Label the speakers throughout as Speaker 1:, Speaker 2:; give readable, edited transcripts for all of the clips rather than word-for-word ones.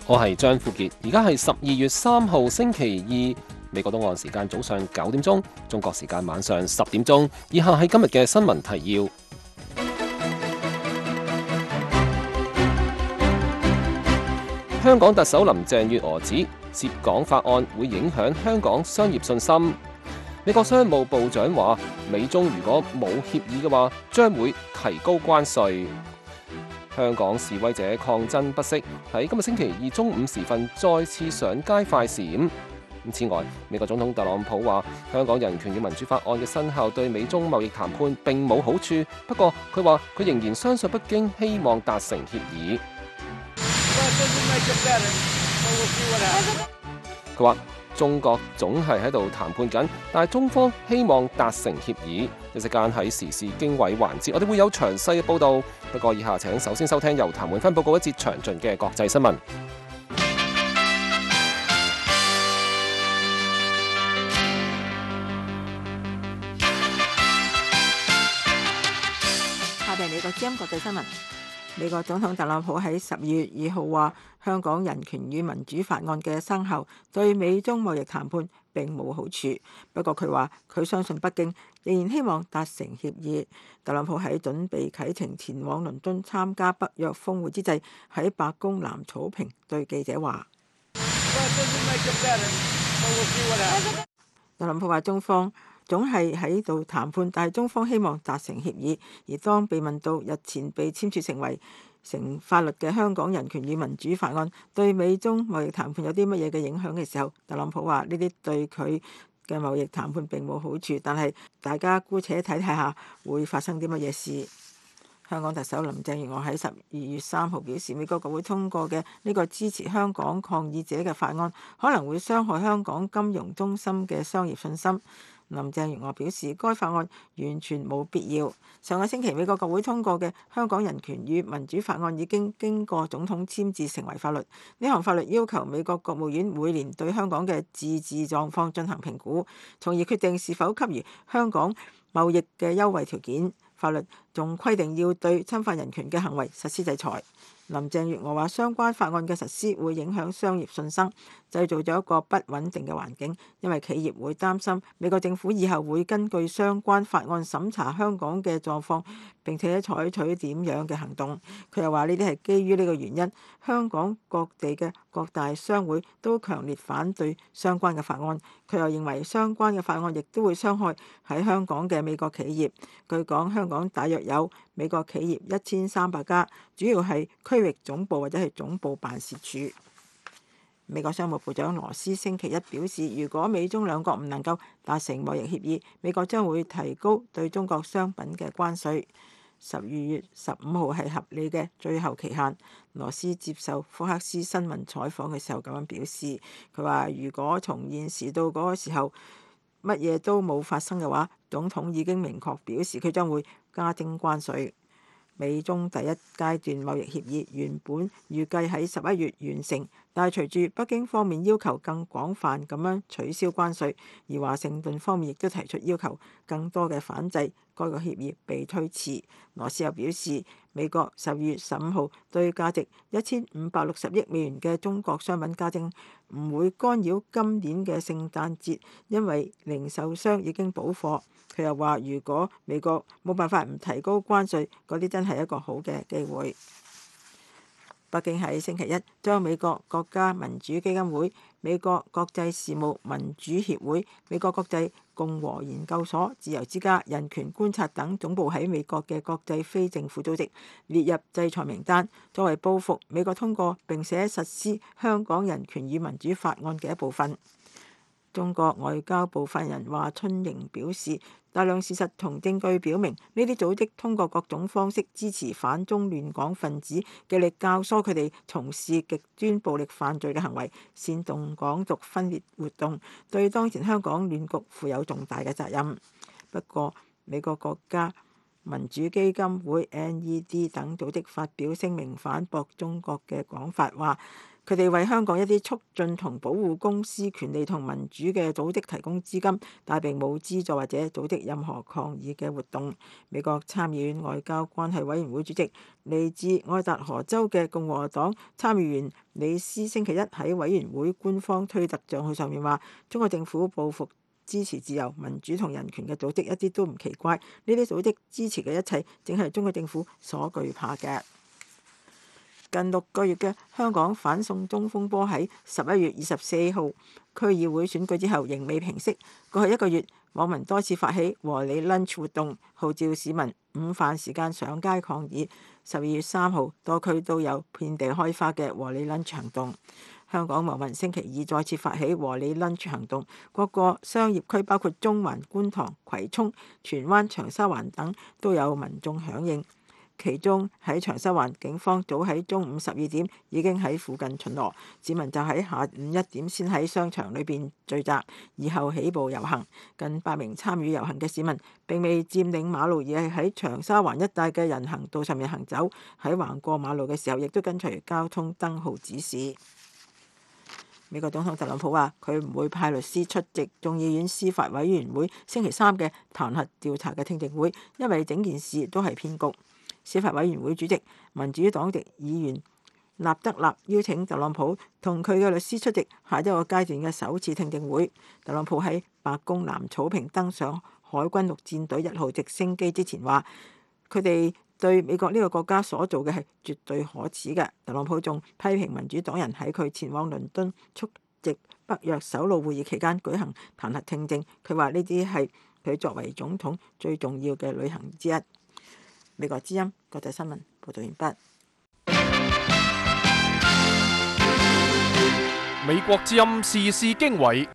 Speaker 1: 我係張富傑，而家係12月3號星期二，美國東岸時間早上9點鐘，中國時間晚上10點鐘。以下係今日嘅新聞提要。香港特首林鄭月娥指涉港法案會影響香港商業信心。美國商務部長話，美中如果冇協議嘅話，將會提高關稅。香港示威者抗爭不息，喺今日星期二中午時分再次上街快閃。此外，美國總統特朗普話，香港人權與民主法案嘅生效對美中貿易談判並冇好處，不過佢話佢仍然相信北京希望達成協議。佢話中國總係喺度談判緊，但係中方希望達成協議。一陣間喺時事經緯環節，我哋會有詳細嘅報導。不過以下請首先收聽由譚永芬報告一節詳盡嘅國際新聞。
Speaker 2: 下邊美國之音國際新聞。美國總統特朗普喺12月2號話，香港人權與民主法案嘅生效對美中貿易談判並冇好處。不過佢話佢相信北京仍然希望達成協議。特朗普喺準備啟程前往倫敦參加北約峰會之際，喺白宮南草坪對記者話：特朗普話中方總係喺度談判，但係中方希望達成協議。而當被問到日前被簽署成法律嘅香港人權與民主法案對美中貿易談判有啲乜嘢嘅影響嘅時候，特朗普話呢啲對佢嘅貿易談判並冇好處，但係大家姑且睇下會發生啲乜嘢事。香港特首林鄭月娥喺12月3號表示，美國國會通過嘅呢個支持香港抗議者嘅法案可能會傷害香港金融中心嘅商業信心。林鄭月娥表示，該法案完全冇必要。上個星期美國國會通過嘅香港人權與民主法案已經經過總統簽字成為法律。呢項法律要求美國國務院每年對香港嘅自治狀況進行評估，從而決定是否給予香港貿易嘅優惠條件。法律仲規定要對侵犯人權嘅行為實施制裁。林鄭月娥話，相關法案嘅實施會影響商業信心，製造咗一個不穩定嘅環境，因為企業會擔心美國政府以後會根據相關法案審查香港嘅狀況，並且採取點樣嘅行動。佢又話呢啲係基於呢個原因，香港各地嘅各大商會都強烈反對相關嘅法案。佢又認為相關嘅法案亦都會傷害喺香港嘅美國企業。據講，香港大約有美國企業1300家，主要係區域總部或者係總部辦事處。美國商務部長羅斯星期一表示，如果美中兩國唔能夠達成貿易協議，美國將會提高對中國商品嘅關稅。12月15號係合理嘅最後期限。羅斯接受福克斯新聞採訪嘅時候咁樣表示，佢話如果從現時到嗰個時候乜嘢都冇發生嘅話，總統已經明確表示佢將會加徵關稅。美中第一階段貿易協議原本預計喺11月完成，但係隨住北京方面要求更廣泛咁樣取消關稅，而華盛頓方面亦都提出要求更多嘅反制，該個協議被推遲。羅斯又表示，美國12月15號對價值1560億美元嘅中國商品加徵唔會干擾今年嘅聖誕節，因為零售商已經補貨。佢又話，如果美國冇辦法唔提高關稅，嗰啲真係一個好嘅機會。北京喺星期一將美國國家民主基金會、美國國際事務民主協會、美國國際共和研究所、自由之家、人權觀察等總部喺美國嘅國際非政府組織列入制裁名單，作為報復美國通過並且實施香港人權與民主法案嘅一部分。中國外交部發言人華春瑩表示，大量事實同證據表明，呢啲組織通過各種方式支持反中亂港分子，極力教唆佢哋從事極端暴力犯罪嘅行為，煽動港獨分裂活動，對當前香港亂局負有重大嘅責任。不過，美國國家民主基金會 NED 等組織發表聲明反駁中國嘅講法，話佢哋為香港一啲促進同保護公司權利同民主嘅組織提供資金，但並冇資助或者組織任何抗議嘅活動。美國參議院外交關係委員會主席、嚟自愛達荷州嘅共和黨參議員李斯星期一喺委員會官方推特帳號上面話：中國政府報復支持自由、民主同人權嘅組織一啲都唔奇怪，呢啲組織支持嘅一切正係中國政府所懼怕嘅。近6個月嘅香港反送中風波喺11月24號區議會選舉之後仍未平息。過去1個月，網民多次發起和你 lunch 活動，號召市民午飯時間上街抗議。12月3號，多區都有遍地開花嘅和你 lunch 行動。香港網民星期二再次發起和你 lunch 行動，各個商業區包括中環、觀塘、葵涌、荃灣、長沙灣等都有民眾響應。其中喺長沙灣，警方早喺中午12點已經喺附近巡邏，市民就喺下午1點先喺商場裏邊聚集，然後起步遊行。近8名參與遊行嘅市民並未佔領馬路，而係喺長沙灣一帶嘅人行道上面行走。喺橫過馬路嘅時候，亦都跟隨交通燈號指示。美國總統特朗普話：佢唔會派律師出席眾議院司法委員會星期3嘅彈劾調查嘅聽證會，因為整件事都係騙局。司法委員會主席民主黨籍議員納德納邀請特朗普同佢嘅律師出席下一個階段嘅首次聽證會。特朗普喺白宮南草坪登上海軍陸戰隊1號直升機之前話：佢哋對美國呢個國家所做嘅係絕對可恥嘅。特朗普仲批評民主黨人喺佢前往倫敦出席北約首腦會議期間舉行彈劾聽證。佢話呢啲係佢作為總統最重要嘅旅行之一。美國之音國際新聞報道完畢。
Speaker 3: 美國之音時事經緯，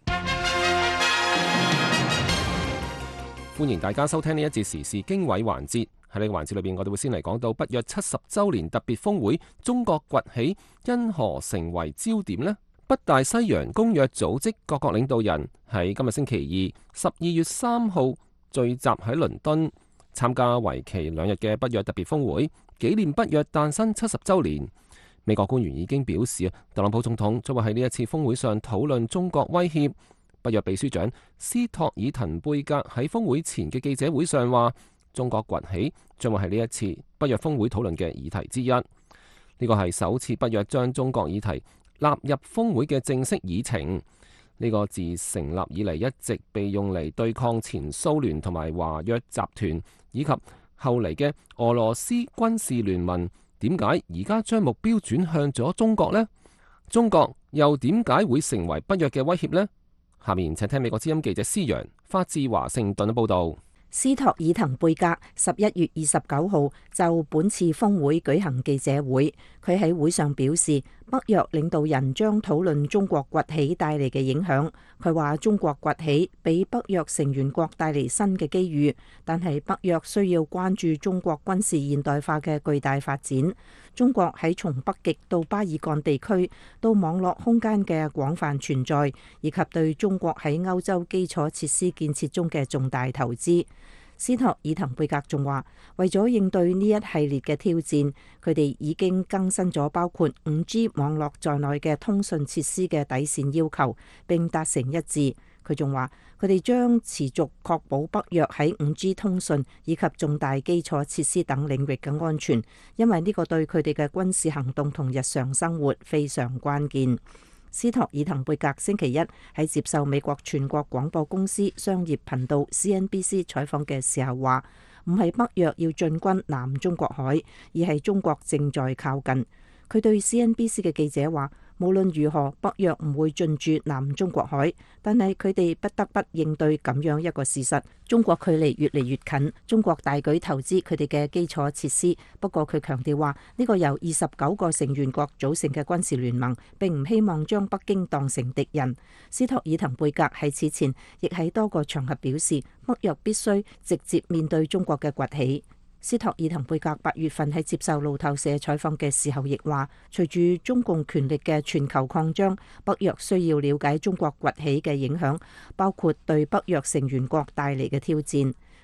Speaker 1: 歡迎大家收聽呢一節時事經緯環節。喺呢個環節裏邊，我哋會先嚟講到北約70週年特別峰會，中國崛起因何成為焦點呢？北大西洋公約組織各國領導人喺今日星期二12月3號聚集喺倫敦，參加為期2日嘅北約特別峰會，紀念北約誕生70週年。美國官員已經表示，特朗普總統將會喺呢一次峰會上討論中國威脅。北約秘書長斯托爾滕貝格喺峰會前嘅記者會上話，中國崛起將會係呢一次北約峰會討論嘅議題之一。呢個係首次北約將中國議題納入峰會嘅正式議程。呢個自成立以嚟一直被用嚟對抗前蘇聯同埋華約集團以及後嚟嘅俄羅斯軍事聯盟，點解而家將目標轉向咗中國呢？中國又點解會成為北約嘅威脅呢？下面請聽美國之音記者施陽發自華盛頓嘅報道。
Speaker 4: 斯托爾滕貝格11月29號就本次峰會舉行記者會，佢喺會上表示，北約領導人將討論中國崛起帶嚟嘅影響。佢話中國崛起俾北約成員國帶嚟新嘅機遇，但係北約需要關注中國軍事現代化嘅巨大發展。中國喺從北極到巴爾幹地區到網絡空間嘅廣泛存在，以及對中國喺歐洲基礎設施建設中嘅重大投資。斯托爾滕貝格仲話，為咗應對呢一系列嘅挑戰，佢哋已經更新咗包括 5G 網絡在內嘅通訊設施嘅底線要求，並達成一致。佢仲話，佢哋將持續確保北約喺 5G 通訊以及重大基礎設施等領域嘅安全，因為呢個對佢哋嘅軍事行動同日常生活非常關鍵。斯托爾滕貝格星期一喺接受美國全國廣播公司商業頻道 CNBC 採訪嘅時候話，唔係北約要進軍南中國海，而係中國正在靠近。佢對 CNBC 嘅記者話，無論如何，北約唔會進駐南中國海，但係佢哋不得不應對咁樣一個事實：中國距離越嚟越近，中國大舉投資佢哋嘅基礎設施。不過佢強調話，呢個由29個成員國組成嘅軍事聯盟並唔希望將北京當成敵人。斯托爾滕貝格喺此前亦喺多個場合表示，北約必須直接面對中國嘅崛起。斯托爾滕貝格8月份喺接受路透社採訪嘅時候亦話，隨住中共權力嘅全球擴張，北約需要了解中國崛起嘅影響，包括對北約成員國帶嚟嘅挑戰。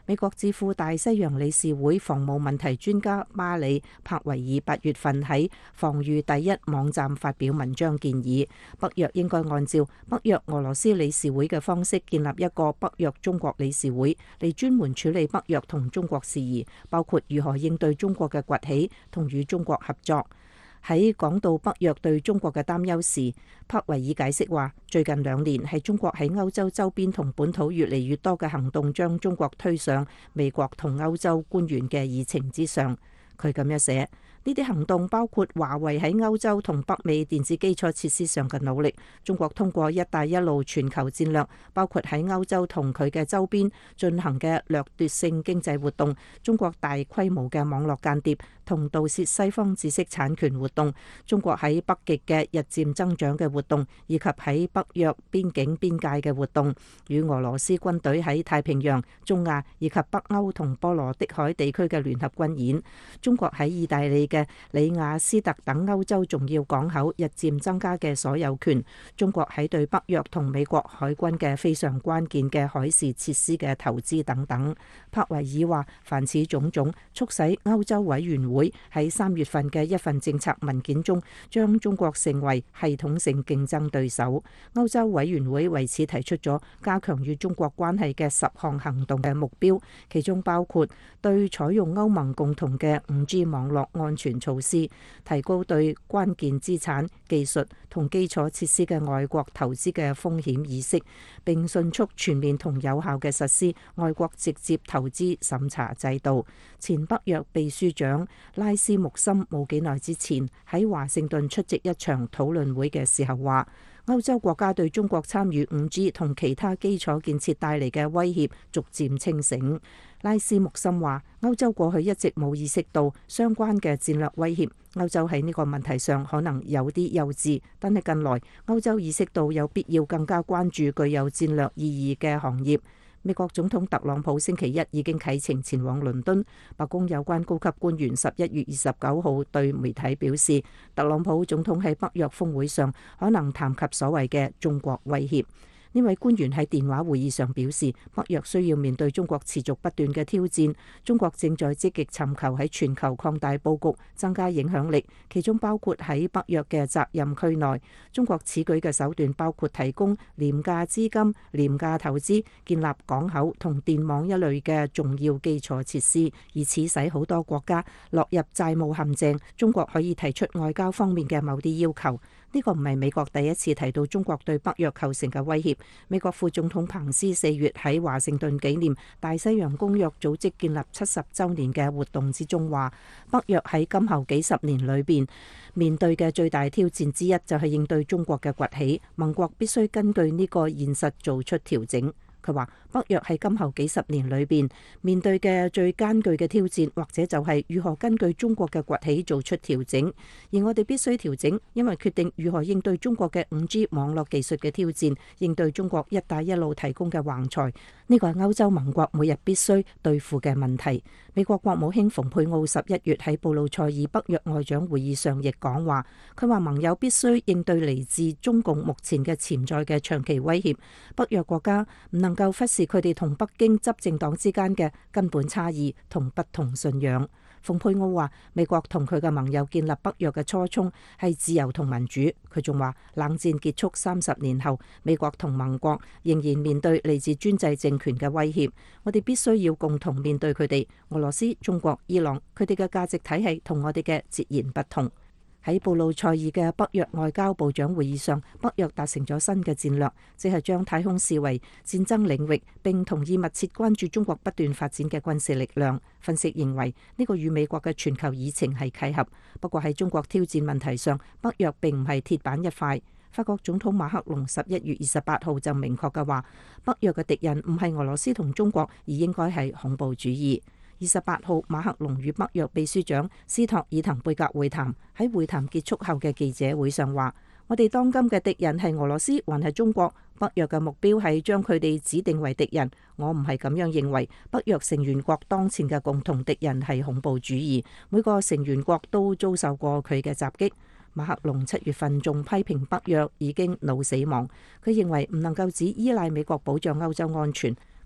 Speaker 4: 美國智庫大西洋理事會防務問題專家巴里·柏維爾8月份喺防禦第一網站發表文章，建議北約應該按照北約俄羅斯理事會嘅方式建立一個北約中國理事會，嚟專門處理北約同中國事宜，包括如何應對中國嘅崛起同與中國合作。喺講到北約對中國嘅擔憂時，柏維爾解釋話，最近2年係中國喺歐洲周邊同本土越嚟越多嘅行動，將中國推上美國同歐洲官員嘅議程之上。佢咁樣寫。呢啲行動包括華為喺歐洲同北美電子基礎設施上嘅努力。中國通過一帶一路全球戰略，包括喺歐洲同佢嘅周邊進行嘅掠奪性經濟活動，中國大規模嘅網絡間諜同盜竊西方知識產權活動，中國喺北極嘅日漸增長嘅活動，以及喺北約邊境邊界嘅活動，與俄羅斯軍隊喺太平洋、中亞以及北歐同波羅的海地區嘅聯合軍演，中國喺意大利嘅里雅斯特等歐洲重要港口日漸增加嘅所有權，中國喺對北約同美國海軍嘅非常關鍵嘅海事設施嘅投資等等。柏維爾話，凡此種種促使歐洲委員會喺3月份嘅一份政策文件中將中國成為系統性競爭對手。歐洲委員會為此提出咗加強與中國關係嘅10項行動嘅目標，其中包括對採用歐盟共同嘅5G 網絡安全措施，提高對關鍵資產、技術同基礎設施嘅外國投資嘅風險意識，並迅速全面同有效嘅實施外國直接投資審查制度。前北約秘書長拉斯穆森冇幾耐之前喺華盛頓出席一場討論會嘅時候話，歐洲國家對中國參與5G 同其他基礎建設帶嚟嘅威脅逐漸清醒。拉斯穆森話，歐洲過去一直冇意識到相關嘅戰略威脅，歐洲喺呢個問題上可能有啲幼稚，但係近來歐洲意識到有必要更加關注具有戰略意義嘅行業。美國總統特朗普星期一已經啟程前往倫敦，白宮有關高級官員11月29號對媒體表示，特朗普總統喺北約峰會上可能談及所謂嘅中國威脅。呢位官員喺電話會議上表示，北約需要面對中國持續不斷嘅挑戰，中國正在積極尋求喺全球擴大佈局，增加影響力，其中包括喺北約嘅責任區內。中國此舉嘅手段包括提供廉價資金、廉價投資、建立港口同電網一類嘅重要基礎設施，以此使好多國家落入債務陷阱。中國可以提出外交方面嘅某啲要求。呢個唔係美國第一次提到中國對北約構成嘅威脅。美國副總統彭斯4月喺華盛頓紀念大西洋公約組織建立70週年嘅活動之中話，北約喺今後幾十年裏邊面對嘅最大挑戰之一就係應對中國嘅崛起，盟國必須根據呢個現實做出調整。佢話北約喺今後幾十年裏邊面對嘅最艱巨嘅挑戰，或者就係如何根據中國嘅崛起做出調整，而我哋必須調整，因為決定如何應對中國嘅5G 網絡技術嘅挑戰，應對中國一帶一路提供嘅橫財，呢個係歐洲盟國每日必須對付嘅問題。美國國務卿蓬佩奧11月喺布魯塞爾北約外長會議上亦講話，佢話盟友必須應對嚟自中共目前嘅潛在嘅長期威脅，北約國家唔能夠忽視佢哋同北京執政黨之間嘅根本差異同不同信仰。蓬佩奧話，美國同佢嘅盟友建立北約嘅初衷係自由同民主。佢仲話，冷戰結束30年後，美國同盟國仍然面對嚟自專制政權嘅威脅，我哋必須要共同面對佢哋。俄羅斯、中國、伊朗，佢哋嘅價值體系同我哋嘅截然不同。喺布魯塞爾嘅北約外交部長會議上，北約達成咗新嘅戰略，即係將太空視為戰爭領域，並同意密切關注中國不斷發展嘅軍事力量。分析認為呢個與美國嘅全球議程係契合，不過喺中國挑戰問題上，北約並唔係鐵板一塊。法國總統馬克龍11月28號就明確嘅話，北約嘅敵人唔係俄羅斯同中國，而應該係恐怖主義。28號，馬克龍與北約秘書長斯托爾滕貝格會談。喺會談結束後嘅記者會上話，我哋當今嘅敵人係俄羅斯還係中國？北約嘅目標係將佢哋指定為敵人。我唔係咁樣認為。北約成員國當前嘅共同敵人係恐怖主義，每個成員國都遭受過佢嘅襲擊。馬克龍7月份仲批評北約已經腦死亡，佢認為唔能夠只依賴美國保障歐洲安全。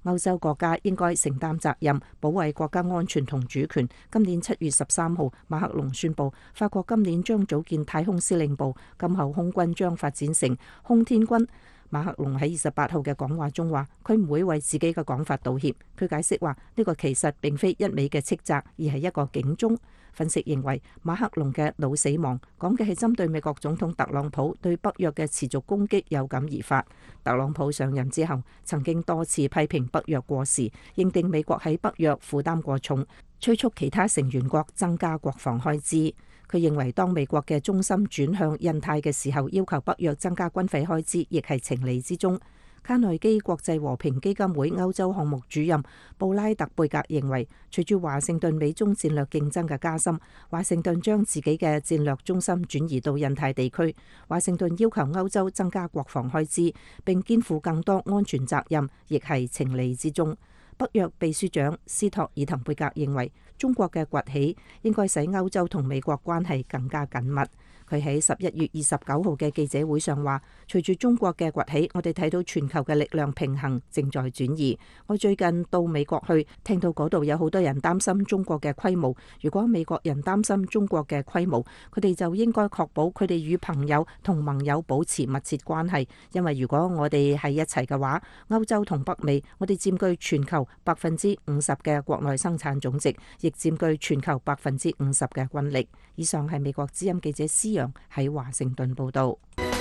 Speaker 4: 歐洲國家應該承擔責任，保衛國家安全同主權。今年7月13號，馬克龍宣布法國今年將組建太空司令部，今後空軍將發展成空天軍。馬克龍喺28號嘅講話中話，佢唔會為自己嘅講法道歉。佢解釋話，呢個其實並非一味嘅斥責，而係一個警鐘。分析認為，馬克龍嘅腦死亡講嘅係針對美國總統特朗普對北約嘅持續攻擊有感而發。特朗普上任之後，曾經多次批評北約過時，認定美國喺北約負擔過重，催促其他成員國增加國防開支。佢認為，當美國嘅中心轉向印太嘅時候，要求北約增加軍費開支，亦係情理之中。卡內基國際和平基金會歐洲項目主任布拉特貝格認為，隨住華盛頓美中戰略競爭嘅加深，華盛頓將自己嘅戰略中心轉移到印太地區。華盛頓要求歐洲增加國防開支，並肩負更多安全責任，亦係情理之中。北約秘書長斯托爾滕貝格認為，中國嘅崛起應該使歐洲同美國關係更加緊密。佢喺11月29號嘅記者會上話，隨住中國嘅崛起，我哋睇到全球嘅力量平衡正在轉移。我最近到美國去，聽到嗰度有好多人擔心中國嘅規模。如果美國人擔心中國嘅規模，佢哋就應該確保佢哋與朋友同盟友保持密切關係，因為如果我哋喺一齊嘅話，歐洲同北美，我哋佔據全球50%嘅國內生產總值，亦佔據全球50%嘅軍力。以上係美國之音記者施陽喺華盛頓報道。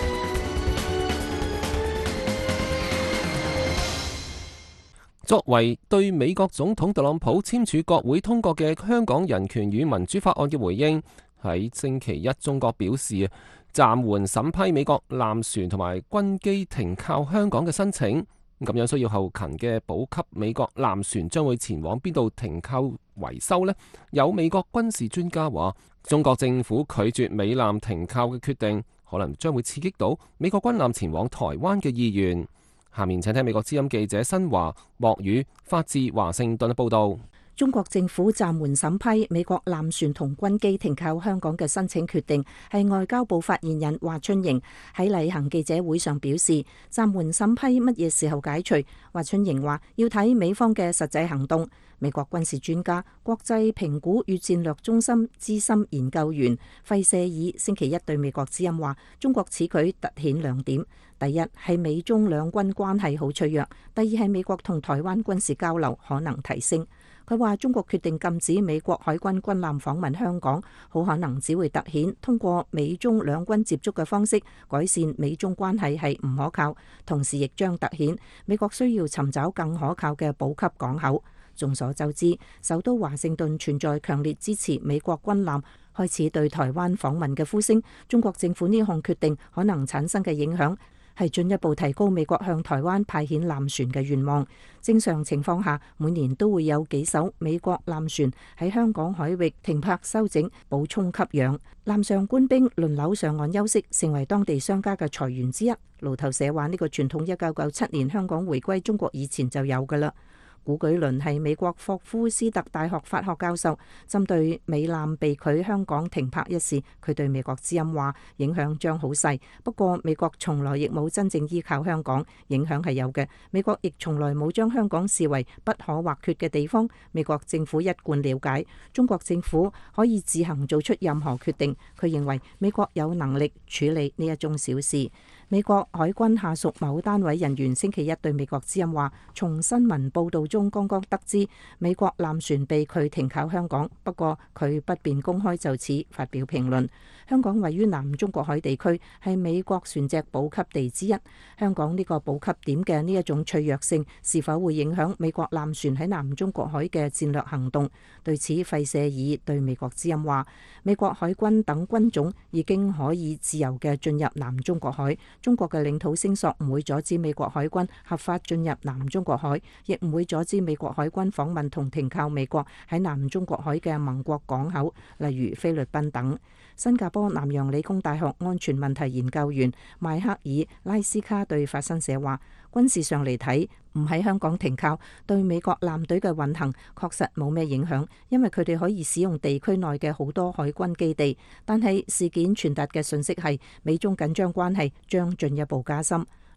Speaker 1: 作為對美國總統特朗普簽署國會通過嘅香港人權與民主法案嘅回應，喺星期一中國表示暫緩審批美國艦船同埋軍機停靠香港嘅申請。咁樣需要後勤嘅補給美國艦船將會前往邊度停靠維修呢？有美國軍事專家話，中國政府拒絕美艦停靠嘅決定，可能將會刺激到美國軍艦前往台灣嘅意願。下面請聽美國之音記者新華、莫宇發自華盛頓嘅報導。
Speaker 4: 中國政府暫緩審批美國艦船同軍機停靠香港嘅申請決定，係外交部發言人華春瑩喺例行記者會上表示，暫緩審批乜嘢時候解除？華春瑩話要睇美方嘅實際行動。美國軍事專家、國際評估與戰略中心資深研究員費舍爾星期一對美國之音話，中國此舉凸顯兩點：第一係美中兩軍關係好脆弱；第二係美國同台灣軍事交流可能提升。佢話中國決定禁止美國海軍軍艦訪問香港，好可能只會凸顯通過美中兩軍接觸嘅方式改善美中關係係唔可靠，同時亦將凸顯美國需要尋找更可靠嘅補給港口。眾所周知，首都華盛頓存在強烈支持美國軍艦開始對台灣訪問嘅呼聲。中國政府呢項決定可能產生嘅影響，係進一步提高美國向台灣派遣艦船嘅願望。正常情況下，每年都會有幾艘美國艦船喺香港海域停泊修整、補充給養。艦上官兵輪流上岸休息，成為當地商家嘅財源之一。路透社話呢個傳統1997年香港回歸中國以前就有㗎啦。古舉倫係美國霍夫斯特大學法學教授，針對美艦被拒香港停泊一事，佢對美國之音話影響將好細，不過美國從來亦冇真正依靠香港，影響係有嘅。美國亦從來冇將香港視為不可或缺嘅地方。美國政府一貫了解中國政府可以自行做出任何決定，佢認為美國有能力處理呢一種小事。美國海軍下屬某單位人員星期一對美國之音話，從新聞報導中剛剛得知美國艦船被拒停靠香港，不過佢不便公開就此發表評論。香港位於南中國海地區，係美國船隻補給地之一。香港呢個補給點嘅呢一種脆弱性，是否會影響美國艦船喺南中國海嘅戰略行動？對此，費舍爾對美國之音話，美國海軍等軍種已經可以自由嘅進入南中國海。中國嘅領土聲索唔會阻止美國海軍合法進入南中國海，亦唔會阻止美國海軍訪問同停靠美國喺南中國海嘅盟國港口，例如菲律賓等。新加坡南洋理工大學安全問題研究員邁克爾拉斯卡對法新社話，軍事上嚟睇，唔喺香港停靠對美國艦隊嘅運行確實冇咩影響，因為佢哋可以使用地區內嘅好多海軍基地。但係事件傳達嘅信息係美中緊張關係將進一步加深。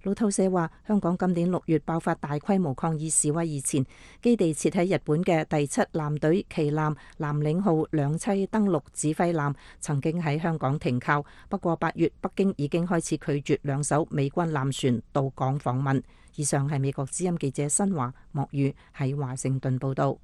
Speaker 4: 路透社話，香港今年6月爆發大規模抗議示威以前，基地設喺日本嘅第7艦隊旗艦南嶺號兩棲登陸指揮艦曾經喺香港停靠。不過8月，北京已經開始拒絕2艘美軍艦船到港訪問。以上係美國之音記者新華莫宇喺華盛頓報道。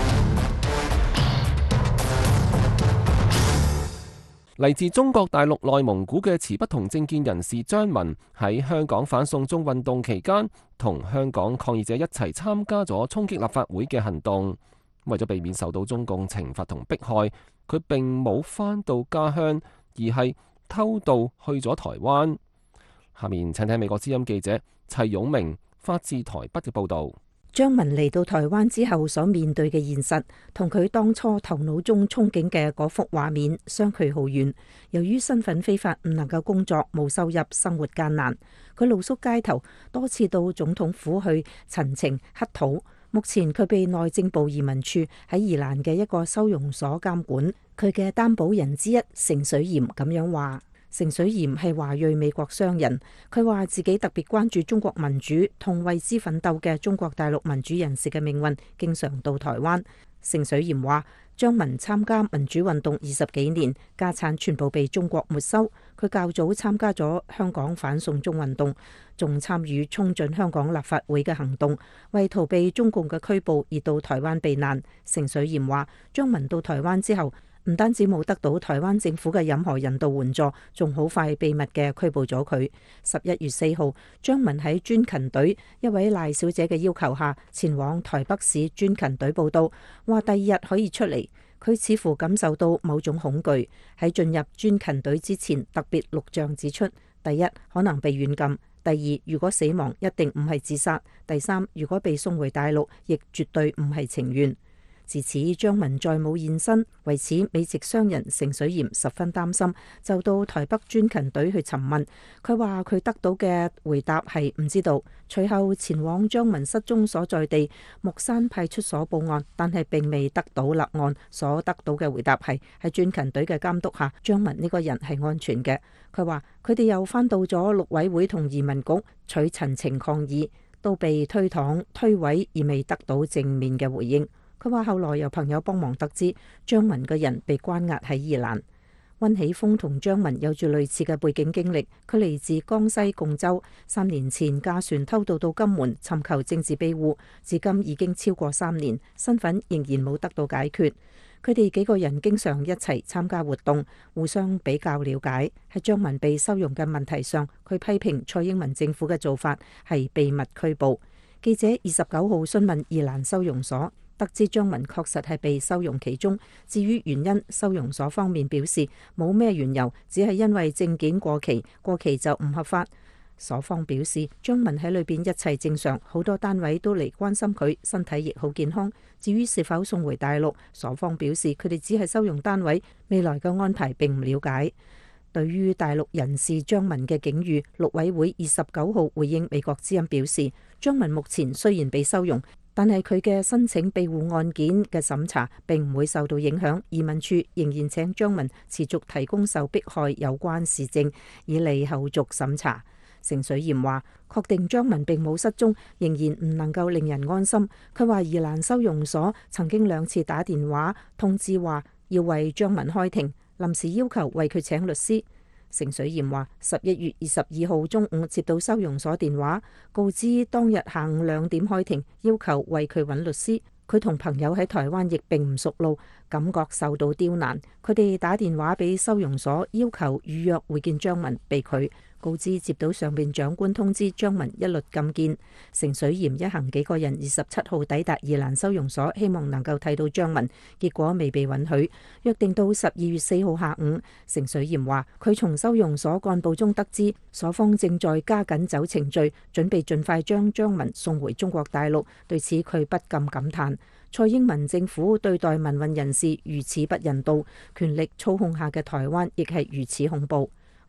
Speaker 1: 嚟自中國大陸內蒙古嘅持不同政見人士張文喺香港反送中運動期間，同香港抗議者一齊參加咗衝擊立法會嘅行動。為咗避免受到中共懲罰同迫害，佢並冇返到家鄉，而係偷渡去咗台灣。下面請聽美國之音記者齊勇明發自台北嘅報導。
Speaker 4: 張文嚟到台灣之後所面對嘅現實，同佢當初頭腦中憧憬嘅嗰幅畫面相距好遠。由於身份非法，唔能夠工作，冇收入，生活艱難。佢露宿街頭，多次到總統府去陳情乞討。目前佢被內政部移民處喺宜蘭嘅一個收容所監管。佢嘅擔保人之一成水鹽咁樣話。成水鹽係華裔美國商人，佢話自己特別關注中國民主同為之奮鬥嘅中國大陸民主人士嘅命運，經常到台灣。成水鹽話，張文參加民主運動20幾年，家產全部被中國沒收。佢較早參加咗香港反送中運動，仲參與衝進香港立法會嘅行動，為逃避中共嘅拘捕而到台灣避難。成水鹽話，張文到台灣之後，唔單止冇得到台灣政府嘅任何人道援助，仲好快秘密嘅拘捕咗佢。11月4號，張文喺專勤隊一位賴小姐嘅要求下，前往台北市專勤隊報到，話第2日可以出嚟。佢似乎感受到某種恐懼，喺進入專勤隊之前，特別錄像指出：第一，可能被軟禁；第二，如果死亡，一定唔係自殺；第三，如果被送回大陸，亦絕對唔係情願。自此，張文再冇現身，為此美籍商人成水鹽十分擔心，就到台北專勤隊去詢問。佢話佢得到嘅回答係唔知道。隨後前往張文失蹤所在地木山派出所報案，但係並未得到立案。所得到嘅回答係喺專勤隊嘅監督下，張文呢個人係安全嘅。佢話佢哋又返到咗陸委會同移民局取陳情抗議，都被推搪推諉而未得到正面嘅回應。佢話後來由朋友幫忙得知，張文嘅人被關押喺宜蘭。溫喜峰同張文有住類似嘅背景經歷，佢嚟自江西贛州，3年前駕船偷渡到金門尋求政治庇護，至今已經超過3年，身份仍然冇得到解決。佢哋幾個人經常一齊參加活動，互相比較了解。喺張文被收容嘅問題上，佢批評蔡英文政府嘅做法係秘密拘捕。記者29號詢問宜蘭收容所，得知張文確實係被收容其中。至於原因，收容所方面表示冇咩緣由，只係因為證件過期，過期就唔合法。所方表示張文喺裏邊一切正常，好多單位都嚟關心佢，身體亦好健康。至於是否送回大陸，所方表示佢哋只係收容單位，未來嘅安排並唔了解。對於大陸人士張文嘅境遇，陸委會29號回應美國之音表示，張文目前雖然被收容，但係佢嘅申請庇護案件嘅審查並唔會受到影響。移民處仍然請張文持續提供受迫害有關事證，以利後續審查。成水鹽話，確定張文並冇失蹤，仍然唔能夠令人安心。佢話宜蘭收容所曾經2次打電話通知話要為張文開庭，臨時要求為佢請律師。成水鹽話，11月22號中午接到收容所電話，告知當日下午2點開庭，要求為佢揾律師。佢同朋友喺台灣亦並唔熟路，感覺受到刁難。佢哋打電話俾收容所，要求預約會見張文，被拒。告知接到上邊長官通知，張文一律禁見。成水鹽一行幾個人27號抵達宜蘭收容所，希望能夠睇到張文，結果未被允許。約定到12月4號下午，成水鹽話佢從收容所幹部中得知，所方正在加緊走程序，準備盡快將張文送回中國大陸。對此佢不禁感嘆，蔡英文政府對待民運人士如此不人道，權力操控下嘅台灣亦係如此恐怖。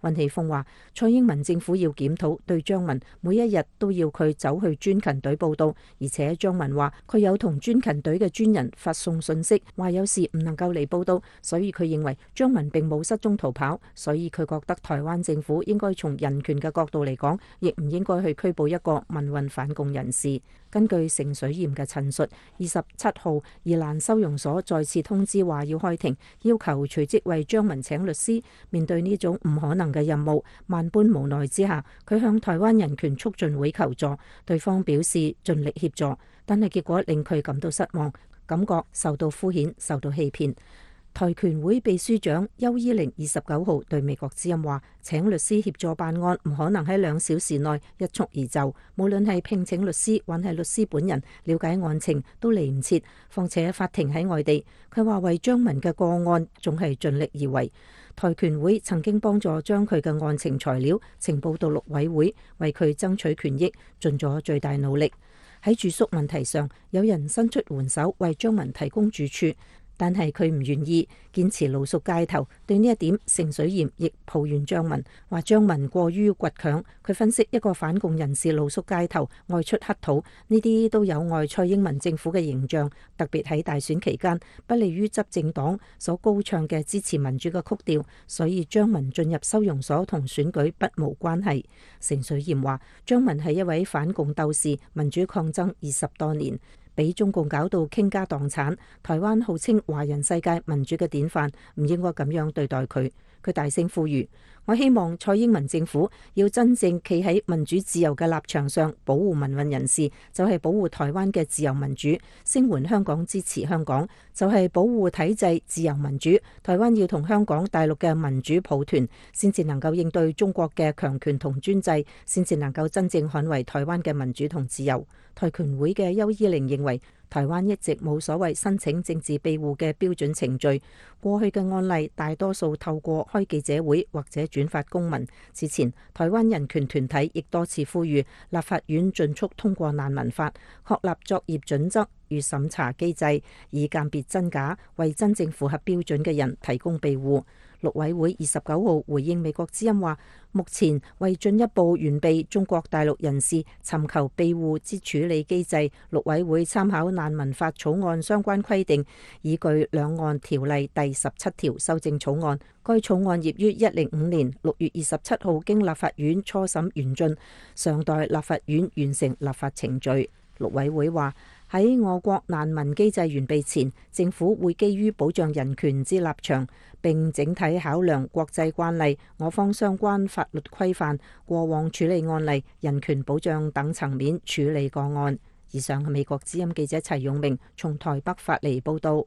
Speaker 4: 溫喜峰話：蔡英文政府要檢討對張文每一日都要佢走去專勤隊報到，而且張文話佢有同專勤隊嘅專人發送信息，話有時唔能夠嚟報到，所以佢認為張文並冇失蹤逃跑，所以佢覺得台灣政府應該從人權嘅角度嚟講，亦唔應該去拘捕一個民運反共人士。根據盛水鹽嘅陳述，27號宜蘭收容所再次通知話要開庭，要求隨即為張文請律師。面對呢種唔可能嘅任務，萬般無奈之下，佢向台灣人權促進會求助，對方表示盡力協助，但係結果令佢感到失望，感覺受到敷衍，受到欺騙。台權會秘書長邱依玲29號對美國之音話：請律師協助辦案唔可能喺2小時內一蹴而就，無論係聘請律師還係律師本人了解案情都嚟唔切，況且法庭喺外地。佢話為張文嘅個案仲係盡力而為。台權會曾經幫助將佢嘅案情材料呈報到陸委會，為佢爭取權益，盡咗最大努力。喺住宿問題上，有人伸出援手為張文提供住處，但係佢唔願意，堅持露宿街頭。對呢一點，盛水鹽亦抱怨張文，話張文過於倔強。佢分析一個反共人士露宿街頭、外出乞討，呢啲都有礙蔡英文政府嘅形象，特別喺大選期間，不利於執政黨所高唱嘅支持民主嘅曲調。所以張文進入收容所同選舉不無關係。盛水鹽話，張文係一位反共鬥士，民主抗爭20多年。俾中共搞到傾家蕩產，台灣號稱華人世界民主嘅典範，唔應該咁樣對待佢。佢大聲呼籲：我希望蔡英文政府要真正企喺民主自由嘅立場上，保護民運人士，就係保護台灣嘅自由民主；聲援香港，支持香港，就係保護體制自由民主。台灣要同香港、大陸嘅民主抱團，先至能夠應對中國嘅強權同專制，先至能夠真正捍衛台灣嘅民主同自由。台權會嘅邱依玲認為，台灣一直冇所謂申請政治庇護嘅標準程序，過去嘅案例大多數透過開記者會或者轉發公文。此前，台灣人權團體亦多次呼籲立法院盡速通過難民法，確立作業準則與審查機制，以鑑別真假，為真正符合標準嘅人提供庇護。陸委會29號回應美國之音話，目前為進一步完備中國大陸人士尋求庇護之處理機制，陸委會參考難民法草案相關規定，依據兩岸條例第17條修正草案。該草案業於105年6月27號經立法院初審完竣，尚待立法院完成立法程序。陸委會話，喺我國難民機制完備前，政府會基於保障人權之立場，並整體考量國際慣例、我方相關法律規範、過往處理案例、人權保障等層面處理個案。以上係美國之音記者齊永明從台北發嚟報道。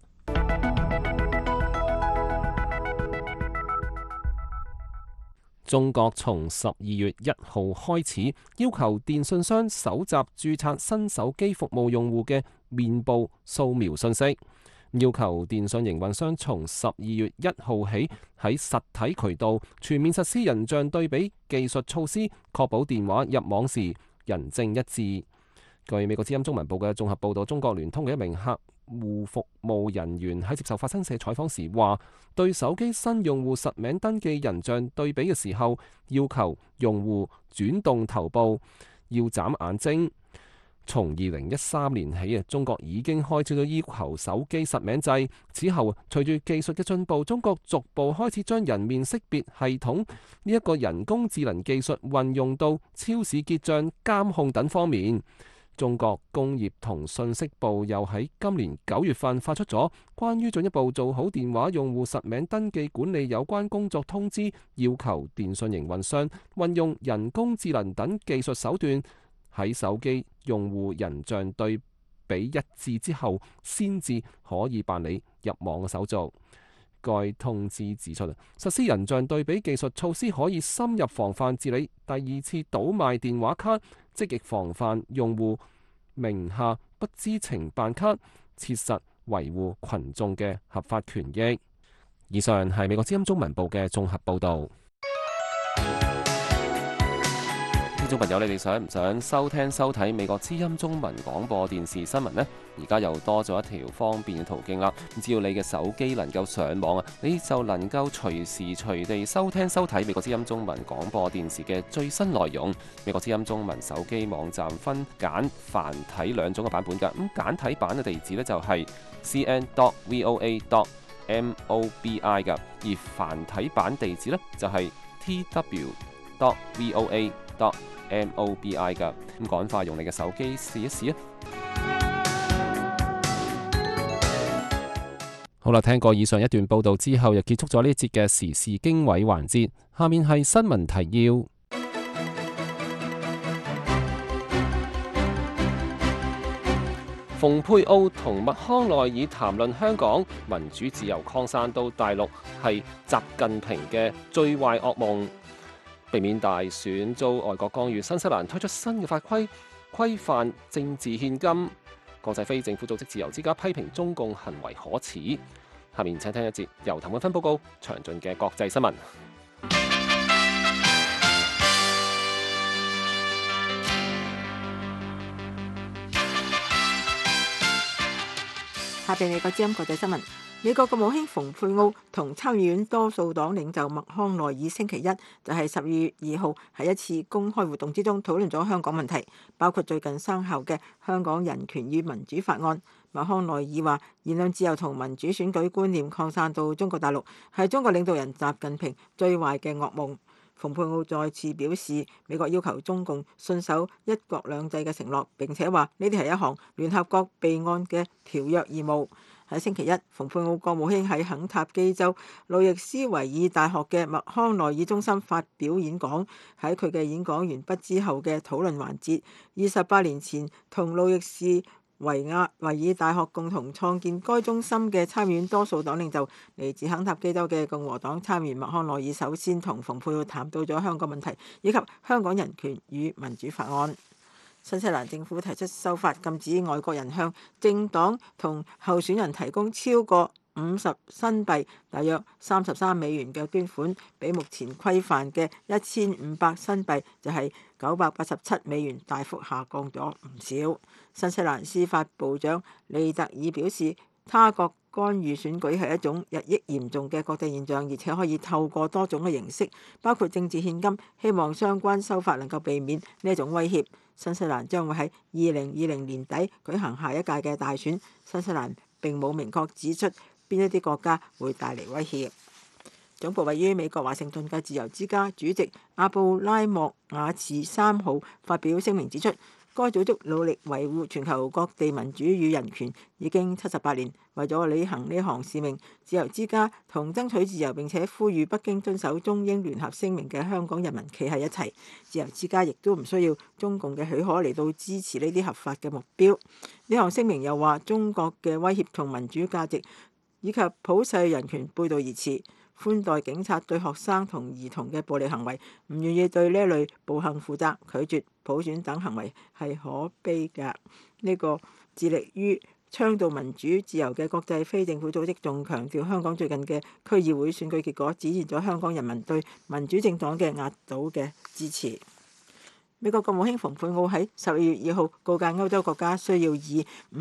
Speaker 1: 中國從12月1號開始要求電信商搜集註冊新手機服務用戶嘅面部掃描信息，要求電信營運商從12月1號起喺實體渠道全面實施人像對比技術措施，確保電話入網時人證一致。據美國之音中文部嘅綜合報導，中國聯通嘅一名客戶服務人員喺接受法新社採訪時話，對手機新用戶實名登記人像對比嘅時候，要求用戶轉動頭部，要眨眼睛。從2013年起，中國已經開始咗要求手機實名制。此後，隨住技術嘅進步，中國逐步開始將人面識別系統呢一個人工智能技術運用到超市結賬、監控等方面。中國工業同信息部又喺今年9月份發出咗關於進一步做好電話用戶實名登記管理有關工作通知，要求電信營運商運用人工智能等技術手段，喺手機用戶人像對比一致之後，先至可以辦理入網嘅手續。該通知指出，實施人像對比技術措施可以深入防範治理第二次倒賣電話卡，積極防範用戶名下不知情辦卡，切實維護群眾嘅合法權益。以上係美國之音中文部嘅綜合報導。 聽眾朋友，你哋想唔想收聽收睇美國之音中文廣播電視新聞呢？而家又多咗一條方便嘅途徑啦。只要你嘅手機能夠上網啊，你就能夠隨時隨地收聽收睇美國之音中文廣播電視嘅最新內容。美國之音中文手機網站分簡繁體兩種嘅版本㗎。咁簡體版嘅地址呢，就係 cn.voa.mobi 㗎，而繁體版地址呢，就係 tw.voa.mobi 㗎。咁趕快用你嘅手機試一試啊！好啦，聽過以上一段報道之後，又結束咗呢一節嘅時事經緯環節。下面係新聞提要。蓬佩奧同麥康奈爾談論香港民主自由擴散到大陸係習近平嘅最壞噩夢。避免大選遭外國干預，新西蘭推出新嘅法規規範政治獻金。國際非政府組織自由之家批評中共行為可恥。下面請聽一節由譚永芬報告詳盡嘅國際新聞。
Speaker 2: 下邊美國之音國際新聞。美國國務卿蓬佩奧同參議院多數黨領袖麥康奈爾星期一就係12月2號喺一次公開活動之中討論咗香港問題，包括最近生效嘅《香港人權與民主法案》。麥康奈爾話：言論自由同民主選舉觀念擴散到中國大陸，係中國領導人習近平最壞嘅噩夢。蓬佩奧再次表示，美國要求中共信守一國兩制嘅承諾，並且話呢啲係一項聯合國備案嘅條約義務。喺星期一，蓬佩奧國務卿喺肯塔基州路易斯維爾大學嘅麥康奈爾中心發表演講。喺佢嘅演講完畢之後嘅討論環節，28年前同路易斯維爾大學共同創建該中心嘅參議院多數黨領袖嚟自肯塔基州嘅共和黨參議員麥康奈爾首先同蓬佩奧談到咗香港問題以及香港人權與民主法案。新西蘭政府提出修法，禁止外國人向政黨同候選人提供超過50新幣，大約33美元嘅捐款，比目前規範嘅1500新幣就係987美元，大幅下降咗唔少。新西蘭司法部長利特爾表示，他國干預選舉係一種日益嚴重嘅國際現象，而且可以透過多種嘅形式，包括政治獻金，希望相關修法能夠避免呢一種威脅。新西蘭將會喺2020年底舉行下一屆嘅大選。新西蘭並冇明確指出邊一啲國家會帶嚟威脅。總部位於美國華盛頓嘅自由之家主席阿布拉莫瓦茨3號發表聲明指出，該組織努力維護全球各地民主與人權已經78年，為咗履行呢項使命，自由之家同爭取自由並且呼籲北京遵守中英聯合聲明嘅香港人民企喺一齊。自由之家亦都唔需要中共嘅許可嚟到支持呢啲合法嘅目標。呢項聲明又話，中國嘅威脅同民主價值以及普世人權背道而馳，寬待警察對學生同兒童嘅暴力行為，唔願意對呢類暴行負責，拒絕普選等行為係可悲㗎。呢個致力於倡導民主自由嘅國際非政府組織仲強調，香港最近嘅區議會選舉結果展現咗香港人民對民主政黨嘅壓倒嘅支持。美國國務卿蓬佩奧喺12月2號告誡歐洲國家需要以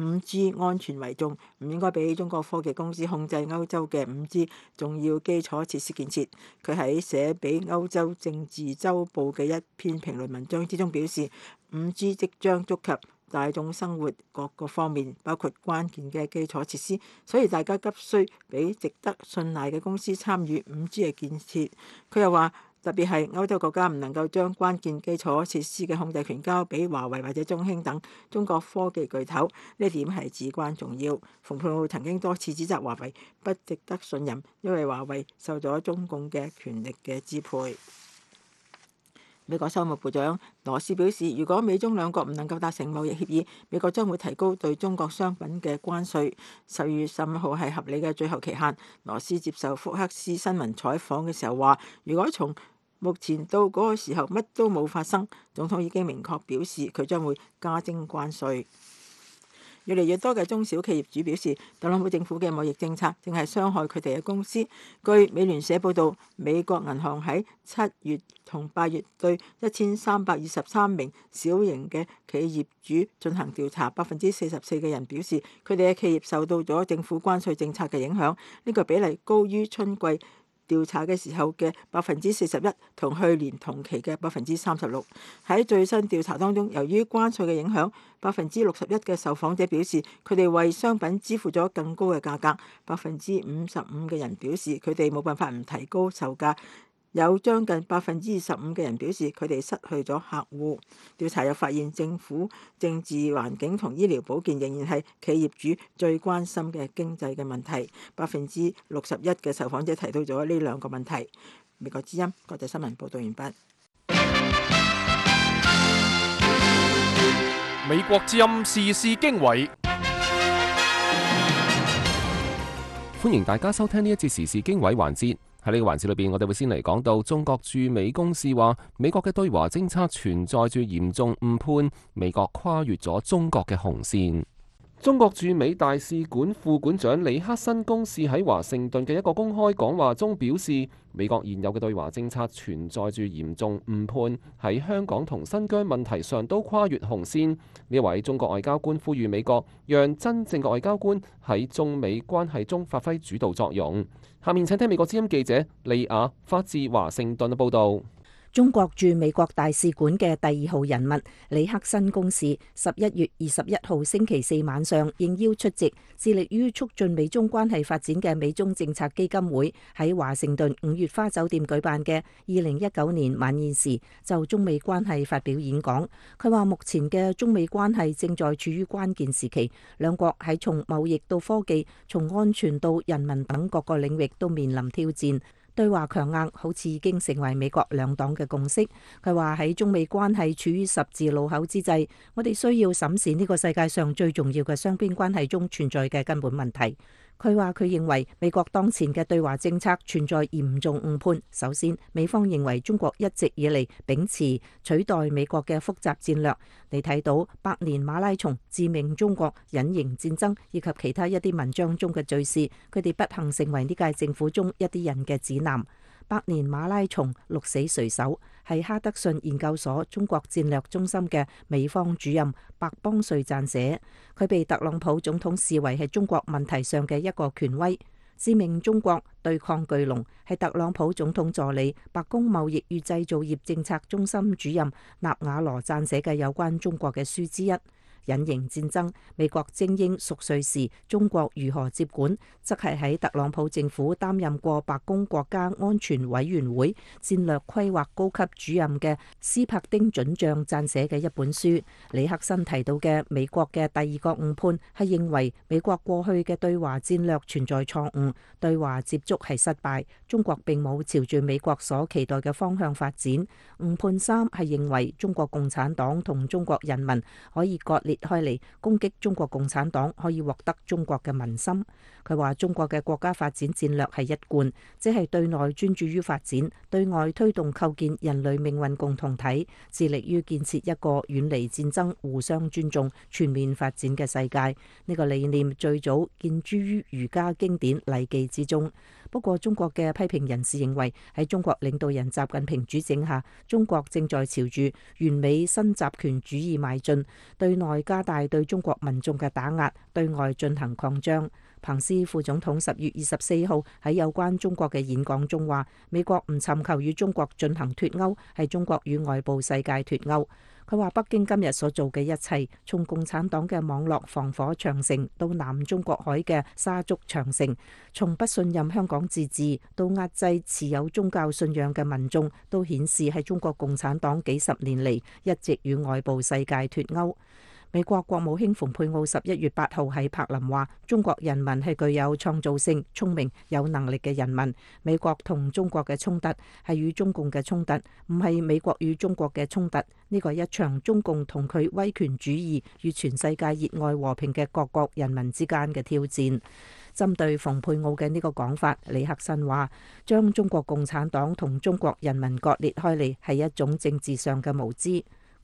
Speaker 2: 5G 安全為重，唔應該俾中國科技公司控制歐洲嘅 5G 重要基礎設施建設。佢喺寫俾歐洲政治週報嘅一篇評論文章之中表示， 5G 即將觸及大眾生活各個方面，包括關鍵嘅基礎設施，所以大家急需俾值得信賴嘅公司參與 5G 嘅建設。佢又話，特別係歐洲國家唔能夠將關鍵基礎設施嘅控制權交俾華為或者中興等中國科技巨頭，呢點係至關重要。蓬佩奧曾經多次指責華為不值得信任，因為華為受咗中共嘅權力嘅支配。美國商務部長羅斯表示，如果美中兩國唔能夠達成貿易協議，美國將會提高對中國商品嘅關稅。12月15號係合理嘅最後期限。羅斯接受福克斯新聞採訪嘅時候話，如果從目前到嗰個時候乜都冇發生，總統已經明確表示佢將會加徵關稅。 越嚟越多嘅中小企業主表示，特朗普政府嘅貿易政策正係傷害佢哋嘅公司。據美聯社報道，美國銀行喺7月同8月對1323名小型嘅企業主進行調查，44%嘅人表示佢哋嘅企業受到咗政府關稅政策嘅影響，呢個比例高於春季調查嘅時候嘅41%，同去年同期嘅36%。喺最新調查當中，由於關稅嘅影響，61%嘅受訪者表示佢哋為商品支付咗更高嘅價格，55%嘅人表示佢哋冇辦法唔提高售價。有將近25%嘅人表示佢哋失去咗客戶。調查又發現，政府、政治環境同醫療保健仍然係企業主最關心嘅經濟嘅問題。61%嘅受訪者提到咗呢兩個問題。美國之音國際新聞報道完畢。
Speaker 3: 美國之音時事經緯，
Speaker 1: 歡迎大家收聽呢一節時事經緯環節。喺呢個環節裏邊，我哋會先嚟講到中國駐美公使話，美國嘅對華政策存在住嚴重誤判，美國跨越咗中國嘅紅線。中國駐美大使館副館長李克辛公使喺華盛頓嘅一個公開講話中表示，美國現有嘅對華政策存在住嚴重誤判，喺香港同新疆問題上都跨越紅線。呢位中國外交官呼籲美國讓真正嘅外交官喺中美關係中發揮主導作用。下面請聽美國之音記者利亞發自華盛頓嘅報導。
Speaker 4: 中國駐美國大使館嘅第2號人物李克辛公使11月21號星期四晚上應邀出席致力於促進美中關係發展嘅美中政策基金會喺華盛頓5月花酒店舉辦嘅2019年晚宴時，就中美關係發表演講。佢話目前嘅中美關係正在處於關鍵時期，兩國喺從貿易到科技、從安全到人民等各個領域都面臨挑戰。對華強硬好似已經成為美國兩黨嘅共識。佢話喺中美關係處於十字路口之際，我哋需要審視呢個世界上最重要嘅雙邊關係中存在嘅根本問題。佢話佢認為美國當前嘅對華政策存在嚴重誤判。首先，美方認為中國一直以嚟秉持取代美國嘅複雜戰略。你睇到百年馬拉松、致命中國、隱形戰爭以及其他一啲文章中嘅敘事，佢哋不幸成為呢屆政府中一啲人嘅指南。百年馬拉松鹿死誰手係哈德遜研究所中國戰略中心嘅美方主任白邦瑞撰寫。佢被特朗普總統視為係中國問題上嘅一個權威。致命中國對抗巨龍係特朗普總統助理、白宮貿易與製造業政策中心主任納瓦羅撰寫嘅有關中國嘅書之一。隱形戰爭，美國精英熟睡時，中國如何接管，則係喺特朗普政府擔任過白宮國家安全委員會戰略規劃高級主任嘅斯柏丁准將撰寫嘅一本書。李克辛提到嘅美國嘅第2個誤判係認為美國過去嘅對華戰略存在錯誤，對華接觸係失敗，中國並冇朝住美國所期待嘅方向發展。誤判3係認為中國共產黨同中國人民可以割裂開嚟攻擊中國共產黨，可以獲得中國嘅民心。佢話中國嘅國家發展戰略係一貫，即係對內專注於發展，對外推動構建人類命運共同體，致力於建設一個遠離戰爭、互相尊重、全面發展嘅世界。呢個理念最早見諸於儒家經典《禮記》之中。不過中國嘅批評人士認為，喺中國領導人習近平主政下，中國正在朝住完美新集權主義邁進，對內加大對中國民眾嘅打壓，對外進行擴張。彭斯副總統10月24號喺有關中國嘅演講中話，美國唔尋求與中國進行脫鈎，係中國與外部世界脫鈎。佢話北京今日所做嘅一切，從共產黨嘅網絡防火長城到南中國海嘅沙築長城，從不信任香港自治到壓制持有宗教信仰嘅民眾，都顯示係中國共產黨幾十年嚟一直與外部世界脫鈎。美國國務卿蓬佩奧11月8號喺柏林話，中國人民係具有創造性、聰明、有能力嘅人民。美國同中國嘅衝突係與中共嘅衝突，唔係美國與中國嘅衝突。呢個係一場中共同佢威權主義與全世界熱愛和平嘅各國人民之間嘅挑戰。針對蓬佩奧嘅呢個講法，李克辛話，將中國共產黨同中國人民割裂開嚟係一種政治上嘅無知。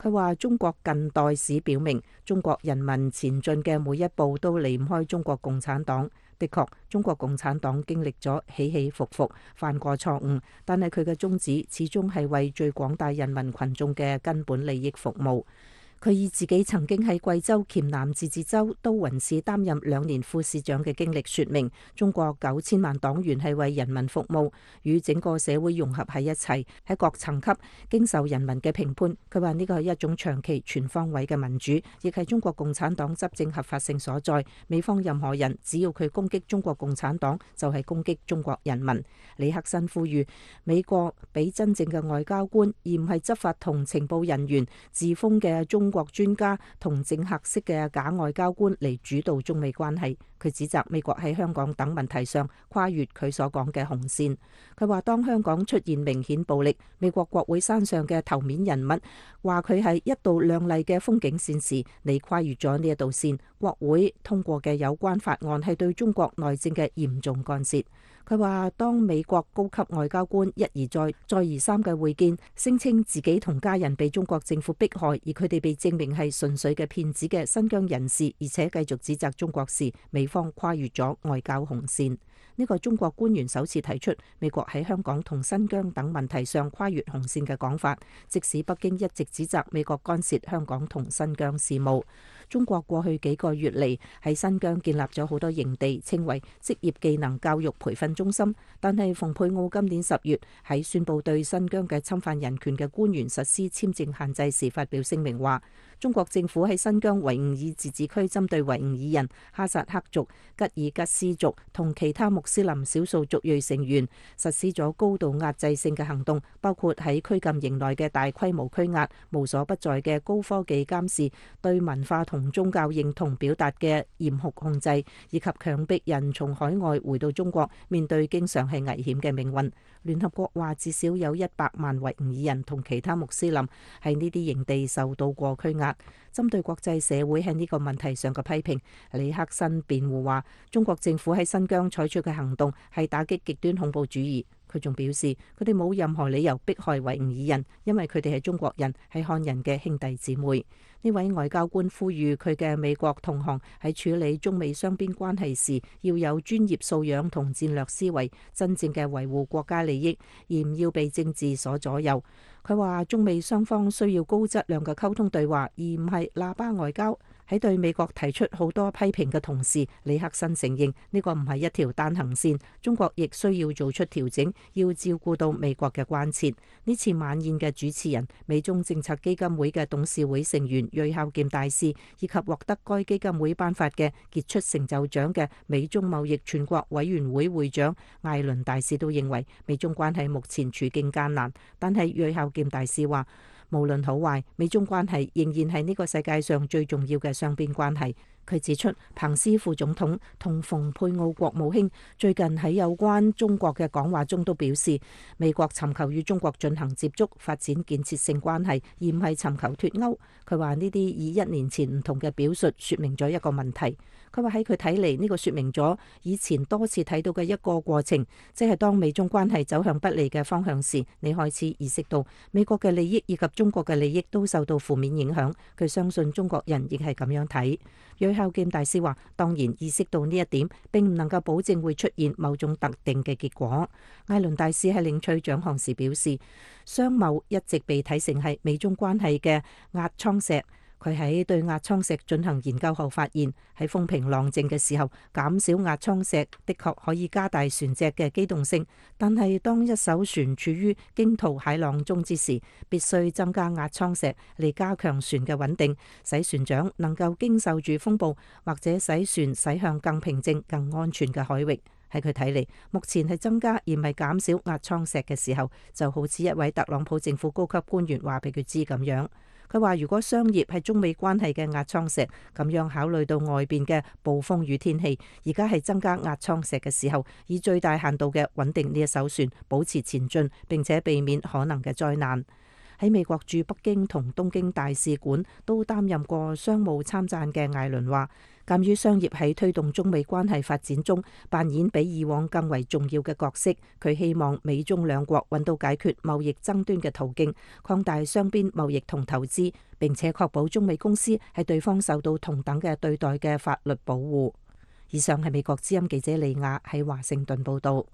Speaker 4: 佢話中國近代史表明，中國人民前進嘅每一步都離唔開中國共產黨。的確，中國共產黨經歷咗起起伏伏，犯過錯誤，但係佢嘅宗旨始終係為最廣大人民群眾嘅根本利益服務。佢以自己曾經喺貴州黔南自治州都匀市擔任2年副市長嘅經歷，說明中國9000萬黨員係為人民服務，與整個社會融合喺一齊，喺各層級經受人民嘅評判。佢話呢個係一種長期全方位嘅民主，亦係中國共產黨執政合法性所在。美方任何人只要佢攻擊中國共產黨，就係攻擊中國人民。李克辛呼籲美國俾真正嘅外交官，而唔係執法同情報人員自封嘅中國專家同政客式嘅假外交官嚟主導中美關係。佢指責美國喺香港等問題上跨越佢所講嘅紅線。佢話當香港出現明顯暴力，美國國會山上嘅頭面人物話佢係一道亮麗嘅風景線時，你跨越咗呢一道線。國會通過嘅有關法案係對中國內政嘅嚴重干涉。佢話當美國高級外交官一而再再而三嘅會見，聲稱自己同家人被中國政府迫害，而佢哋被證明係純粹嘅騙子嘅新疆人士，而且繼續指責中國時，美方跨越咗外交紅線。呢個中國官員首次提出美國喺香港同新疆等問題上跨越紅線嘅講法，即使北京一直指責美國干涉香港同新疆事務。中國過去幾個月嚟喺新疆建立咗好多營地，稱為職業技能教育培訓中心。但係蓬佩奧今年10月喺宣布對新疆嘅侵犯人權嘅官員實施簽證限制時，發表聲明話，中國政府喺新疆維吾爾自治區針對維吾爾人、哈薩克族、吉爾吉斯族同其他穆斯林少數族裔成員實施咗高度壓制性嘅行動，包括喺拘禁營內嘅大規模拘押、無所不在嘅高科技監視、對文化同宗教認同表達嘅嚴酷控制，以及強迫人從海外回到中國，面對經常係危險嘅命運。聯合國話至少有100萬維吾爾人同其他穆斯林喺呢啲營地受到過拘押。針對國際社會喺呢個問題上嘅批評，李克辛辯護話中國政府喺新疆採取嘅行動係打擊極端恐怖主義。佢仲表示佢哋冇任何理由迫害維吾爾人，因為佢哋係中國人，係漢人嘅兄弟姊妹。呢位外交官呼籲佢嘅美國同行喺處理中美雙邊關係時要有專業素養同戰略思維，真正嘅維護國家利益，而唔要被政治所左右。佢話中美雙方需要高質量嘅溝通對話，而唔係喇叭外交。喺對美國提出好多批評嘅同時，李克辛承認呢個唔係一條單行線，中國亦需要做出調整，要照顧到美國嘅關切。呢次晚宴嘅主持人、美中政策基金會嘅董事會成員芮孝儉大使，以及獲得該基金會頒發嘅傑出成就獎嘅美中貿易全國委員會會長艾倫大使都認為美中關係目前處境艱難，但係芮孝儉大使話，無論好壞，美中關係仍然係呢個世界上最重要嘅雙邊關係。佢指出，彭斯副總統同蓬佩奧國務卿最近喺有關中國嘅講話中都表示，美國尋求與中國進行接觸、發展建設性關係，而唔係尋求脫鈎。佢話呢啲以1年前唔同嘅表述，說明咗一個問題。佢話喺佢睇嚟，呢個說明咗以前多次睇到嘅一個過程，即係當美中關係走向不利嘅方向時，你開始意識到美國嘅利益以及中國嘅利益都受到負面影響。佢相信中國人亦係咁樣睇。芮孝儉大使話，當然意識到呢一點，並唔能夠保證會出現某種特定嘅結果。艾倫大使喺領取獎項時表示，商貿一直被睇成係美中關係嘅壓艙石。佢喺對壓艙石進行研究後發現，喺風平浪靜嘅時候，減少壓艙石的確可以加大船隻嘅機動性，但係當一艘船處於驚濤駭浪中之時，必須增加壓艙石嚟加強船嘅穩定，使船長能夠經受住風暴，或者使船駛向更平靜、更安全嘅海域。喺佢睇嚟，目前係增加而唔係減少壓艙石嘅時候，就好似一位特朗普政府高級官員話俾佢知咁樣。佢話：如果商業係中美關係嘅壓艙石，咁樣考慮到外邊嘅暴風雨天氣，而家係增加壓艙石嘅時候，以最大限度嘅穩定呢一艘船，保持前進，並且避免可能嘅災難。喺美國駐北京同東京大使館都擔任過商務參贊嘅艾倫話： 鑑於商業喺推動中美關係發展中扮演比以往更為重要嘅角色，佢希望美中兩國揾到解決貿易爭端嘅途徑，擴大雙邊貿易同投資，並且確保中美公司喺對方受到同等嘅對待嘅法律保護。以上係美國之音記者李雅喺華盛頓報道。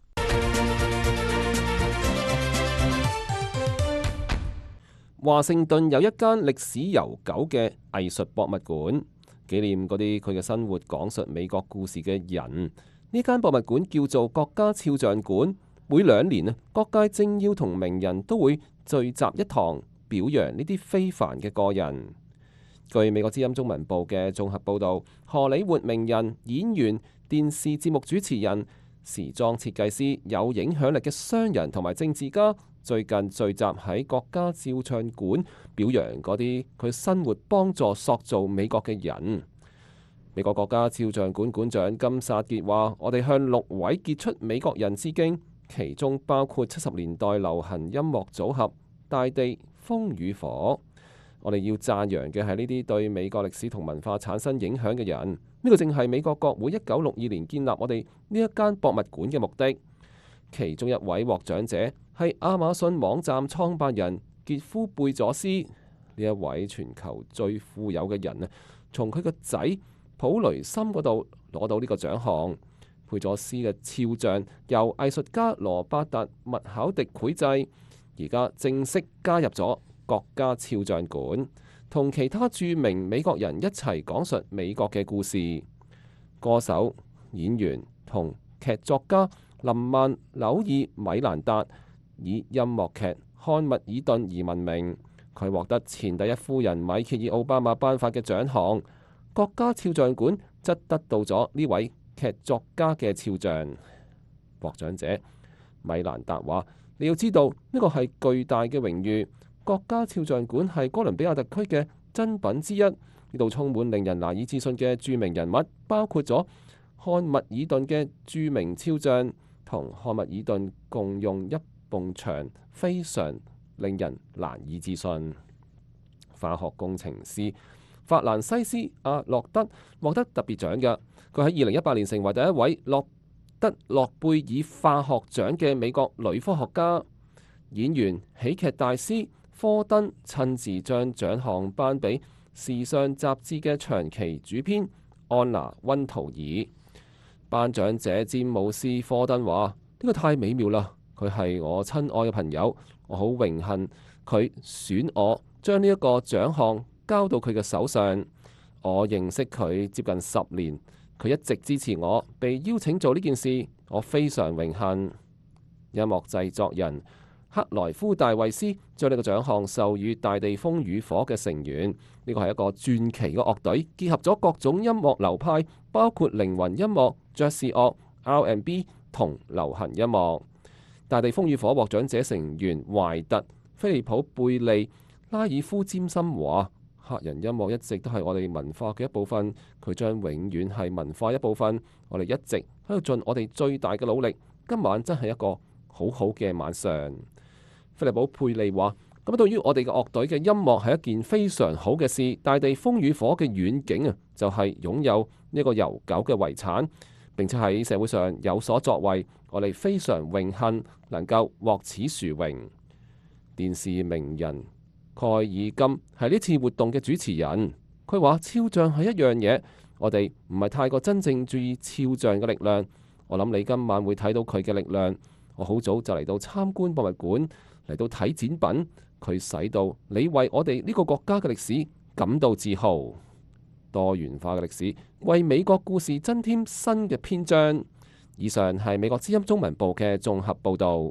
Speaker 1: 華盛頓有一間歷史悠久嘅藝術博物館，紀念嗰啲佢嘅生活講述美國故事嘅人。呢間博物館叫做國家肖像館，每2年各界政要同名人都會聚集一堂，表揚呢啲非凡嘅個人。據美國之音中文部嘅綜合報導，荷里活名人、演員、電視節目主持人、時裝設計師、有影響力嘅商人同埋政治家，最近聚集喺國家肖像館，表揚嗰啲佢生活幫助塑造美國嘅人。美國國家肖像館館長金薩傑話：我哋向6位傑出美國人致敬，其中包括70年代流行音樂組合大地風與火。我哋要讚揚嘅係呢啲對美國歷史同文化產生影響嘅人。呢個正係美國國會1962年建立我哋呢一間博物館嘅目的。其中一位獲獎者係亞馬遜網站創辦人傑夫貝佐斯，呢一位全球最富有嘅人從佢個仔普雷森嗰度攞到呢個獎項。貝佐斯嘅肖像由藝術家羅伯特麥考迪繪製，而家正式加入咗國家肖像館，同其他著名美國人一齊講述美國嘅故事。歌手、演員同劇作家林曼紐爾米蘭達以音樂劇《漢密爾頓》而聞名，佢獲得前第一夫人米歇爾奧巴馬頒發嘅獎項。國家肖像館則得到咗呢位劇作家嘅肖像。獲獎者米蘭達話：你要知道呢個係巨大嘅榮譽。國家肖像館係哥倫比亞特區嘅珍品之一，呢度充滿令人難以置信嘅著名人物，包括咗漢密爾頓嘅著名肖像，同漢密爾頓共用一埲牆，非常令人難以置信。化學工程師法蘭西斯阿諾德獲得特別獎嘅，佢喺2018年成為第一位獲得諾貝爾化學獎嘅美國女科學家。演員、喜劇大師科登親自將獎項頒俾時尚雜誌嘅長期主編安娜溫圖爾。頒獎者詹姆斯科登話：呢個太美妙啦！佢係我親愛嘅朋友，我好榮幸佢選我將呢一個獎項交到佢嘅手上。我認識佢接近10年，佢一直支持我被邀請做呢件事，我非常榮幸。音樂製作人克萊夫戴維斯將呢個獎項授予大地風與火嘅成員。呢個係一個傳奇嘅樂隊，結合咗各種音樂流派，包括靈魂音樂、爵士樂、R&B 同流行音樂。大地風與火獲獎者成員懷特、菲利普、貝利、拉爾夫詹森話：黑人音樂一直都係我哋文化嘅一部分，佢將永遠係文化一部分。我哋一直喺度盡我哋最大嘅努力。今晚真係一個好好嘅晚上。菲利普佩利話：咁對於我哋嘅樂隊嘅音樂係一件非常好嘅事。大地風與火嘅遠景就係擁有呢個悠久嘅遺產，並且喺社會上有所作為。我哋非常榮幸能夠獲此殊榮。電視名人蓋爾金係呢次活動嘅主持人，佢話肖像係一樣嘢，我哋唔係太過真正注意肖像嘅力量。我諗你今晚會睇到佢嘅力量。我好早就嚟到參觀博物館，嚟到睇展品，佢使到你為我哋呢個國家嘅歷史感到自豪。多元化嘅歷史為美國故事增添新嘅篇章。以上係美國之音中文部嘅綜合報導。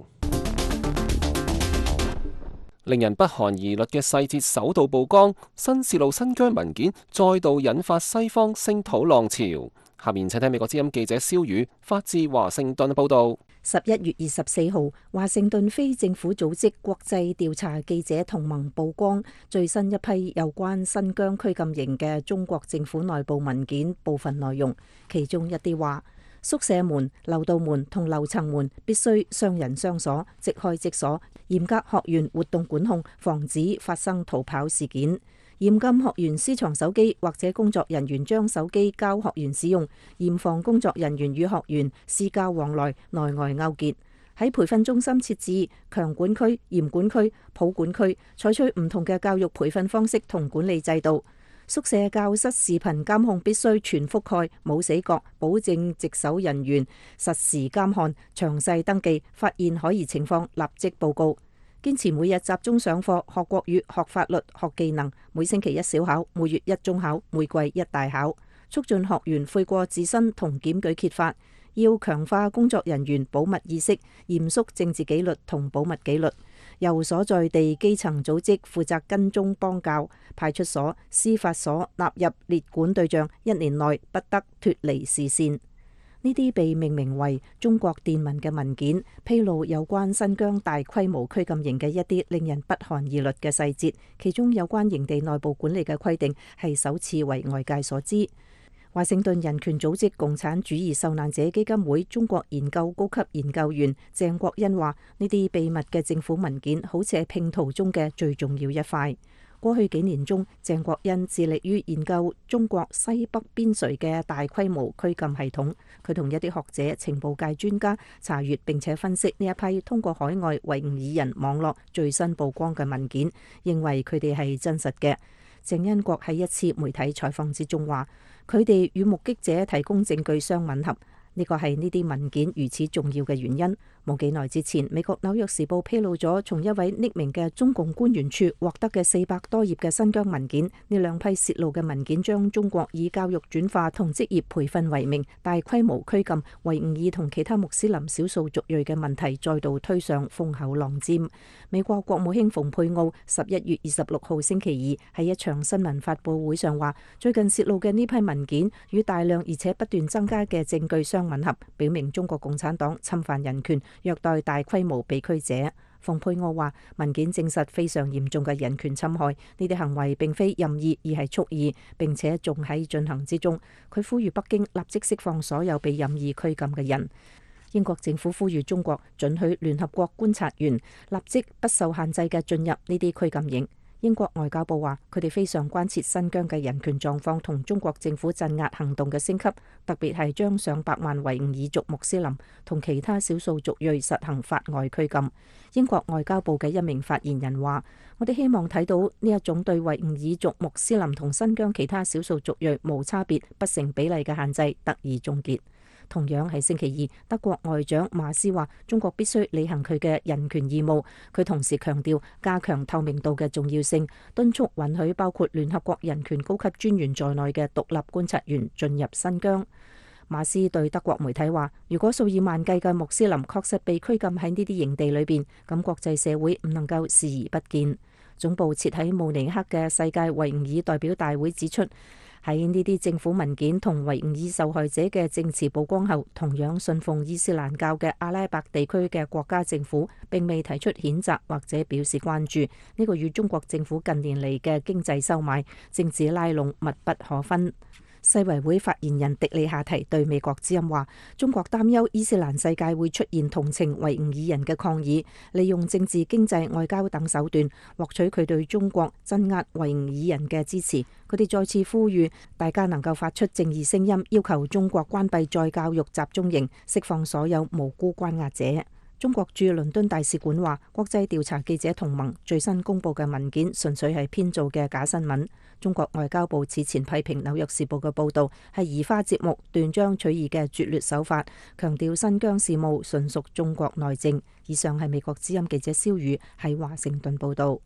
Speaker 1: 令人不寒而栗嘅細節首度曝光，新泄露新疆文件再度引發西方聲討浪潮。下面請聽美國之音記者蕭宇發自華盛頓報導。
Speaker 4: 11月24號，華盛頓非政府組織國際調查記者同盟曝光最新一批有關新疆拘禁營嘅中國政府內部文件部分內容，其中一啲話：宿舍門、樓道門同樓層門必須雙人雙鎖，即開即鎖，嚴格學員活動管控，防止發生逃跑事件。 嚴禁學員私藏手機或者工作人員將手機交學員使用，嚴防工作人員與學員私交往來，內外勾結。喺培訓中心設置強管區、嚴管區、普管區，採取唔同嘅教育培訓方式同管理制度。宿舍教室視頻監控必須全覆蓋，冇死角，保證值守人員實時監看，詳細登記，發現可疑情況立即報告。堅持每日集中上課，學國語、學法律、學技能，每星期一小考，每月一中考，每季一大考，促進學員悔過自新同檢舉揭發。要強化工作人員保密意識，嚴肅政治紀律同保密紀律。由所在地基層組織負責跟蹤幫教，派出所、司法所納入列管對象，1年內不得脫離視線。呢啲被命名為中國電文嘅文件，披露有關新疆大規模拘禁營嘅一啲令人不寒而慄嘅細節，其中有關營地內部管理嘅規定係首次為外界所知。華盛頓人權組織共產主義受難者基金會中國研究高級研究員鄭國恩話：呢啲秘密嘅政府文件好似係拼圖中嘅最重要一塊。過去幾年中，鄭國恩致力於研究中國西北邊陲嘅大規模拘禁系統。佢同一啲學者、情報界專家查閱並且分析呢一批通過海外維吾爾人網絡最新曝光嘅文件，認為佢哋係真實嘅。鄭恩國喺一次媒體採訪之中話：佢哋與目擊者提供證據相吻合，呢個係呢啲文件如此重要嘅原因。冇幾耐之前，美國紐約時報披露咗從一位匿名嘅中共官員處獲得嘅400多頁嘅新疆文件。呢兩批泄露嘅文件將中國以教育轉化同職業培訓為名，大規模拘禁維吾爾同其他穆斯林少數族裔嘅問題再度推上風口浪尖。美國國務卿蓬佩奧11月26號星期二喺一場新聞發佈會上話，最近泄露嘅呢批文件與大量而且不斷增加嘅證據相吻合，表明中國共產黨侵犯人權，虐待大規模被拘者。蓬佩奧話，文件證實非常嚴重嘅人權侵害，呢啲行為並非任意而係蓄意，並且仲喺進行之中。佢呼籲北京立即釋放所有被任意拘禁嘅人。英國政府呼籲中國准許聯合國觀察員立即不受限制嘅進入呢啲拘禁營。英國外交部話，佢哋非常關切新疆嘅人權狀況同中國政府鎮壓行動嘅升級，特別係將上百萬維吾爾族穆斯林同其他少數族裔實行法外拘禁。英國外交部嘅一名發言人話：我哋希望睇到呢一種對維吾爾族穆斯林同新疆其他少數族裔無差別、不成比例嘅限制得以終結。同樣係星期二，德國外長馬斯話中國必須履行佢嘅人權義務。佢同時強調加強透明度嘅重要性，敦促允許包括聯合國人權高級專員在內嘅獨立觀察員進入新疆。馬斯對德國媒體話：如果數以萬計嘅穆斯林確實被拘禁喺呢啲營地裏邊，咁國際社會唔能夠視而不見。總部設喺慕尼黑嘅世界維吾爾代表大會指出，喺呢啲政府文件同維吾爾受害者嘅證詞曝光後，同樣信奉伊斯蘭教嘅阿拉伯地區嘅國家政府並未提出譴責或者表示關注。呢個與中國政府近年嚟嘅經濟收買、政治拉攏密不可分。世維會發言人迪利夏提對美國之音話：中國擔憂伊斯蘭世界會出現同情維吾爾人嘅抗議，利用政治、經濟、外交等手段獲取佢對中國鎮壓維吾爾人嘅支持。佢哋再次呼籲大家能夠發出正義聲音，要求中國關閉再教育集中營，釋放所有無辜關押者。中國駐倫敦大使館話，國際調查記者同盟最新公布嘅文件純粹係編造嘅假新聞。中國外交部此前批評紐約時報嘅報道係移花接木、斷章取義嘅拙劣手法，強調新疆事務純屬中國內政。以上係美國之音記者蕭宇喺華盛頓報道。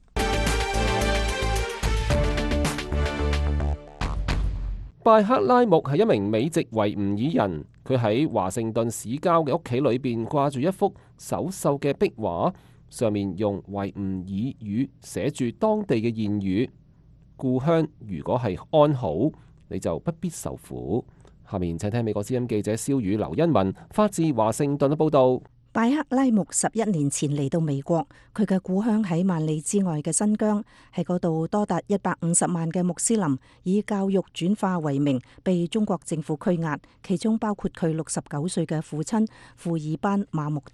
Speaker 1: 拜克拉木係一名美籍維吾爾人，佢喺華盛頓市郊嘅屋企裏邊掛住一幅手繡嘅壁畫，上面用維吾爾語寫住當地嘅諺語：故鄉如果係安好，你就不必受苦。下面請聽美國之音記者蕭宇、劉欣文發自華盛頓嘅報道。
Speaker 4: 拜克拉木11年前嚟到美國，佢嘅故鄉喺萬里之外嘅新疆，喺嗰度多達150萬嘅穆斯林以教育轉化為名被中國政府拘押，其中包括佢69歲嘅父親庫爾班馬木提。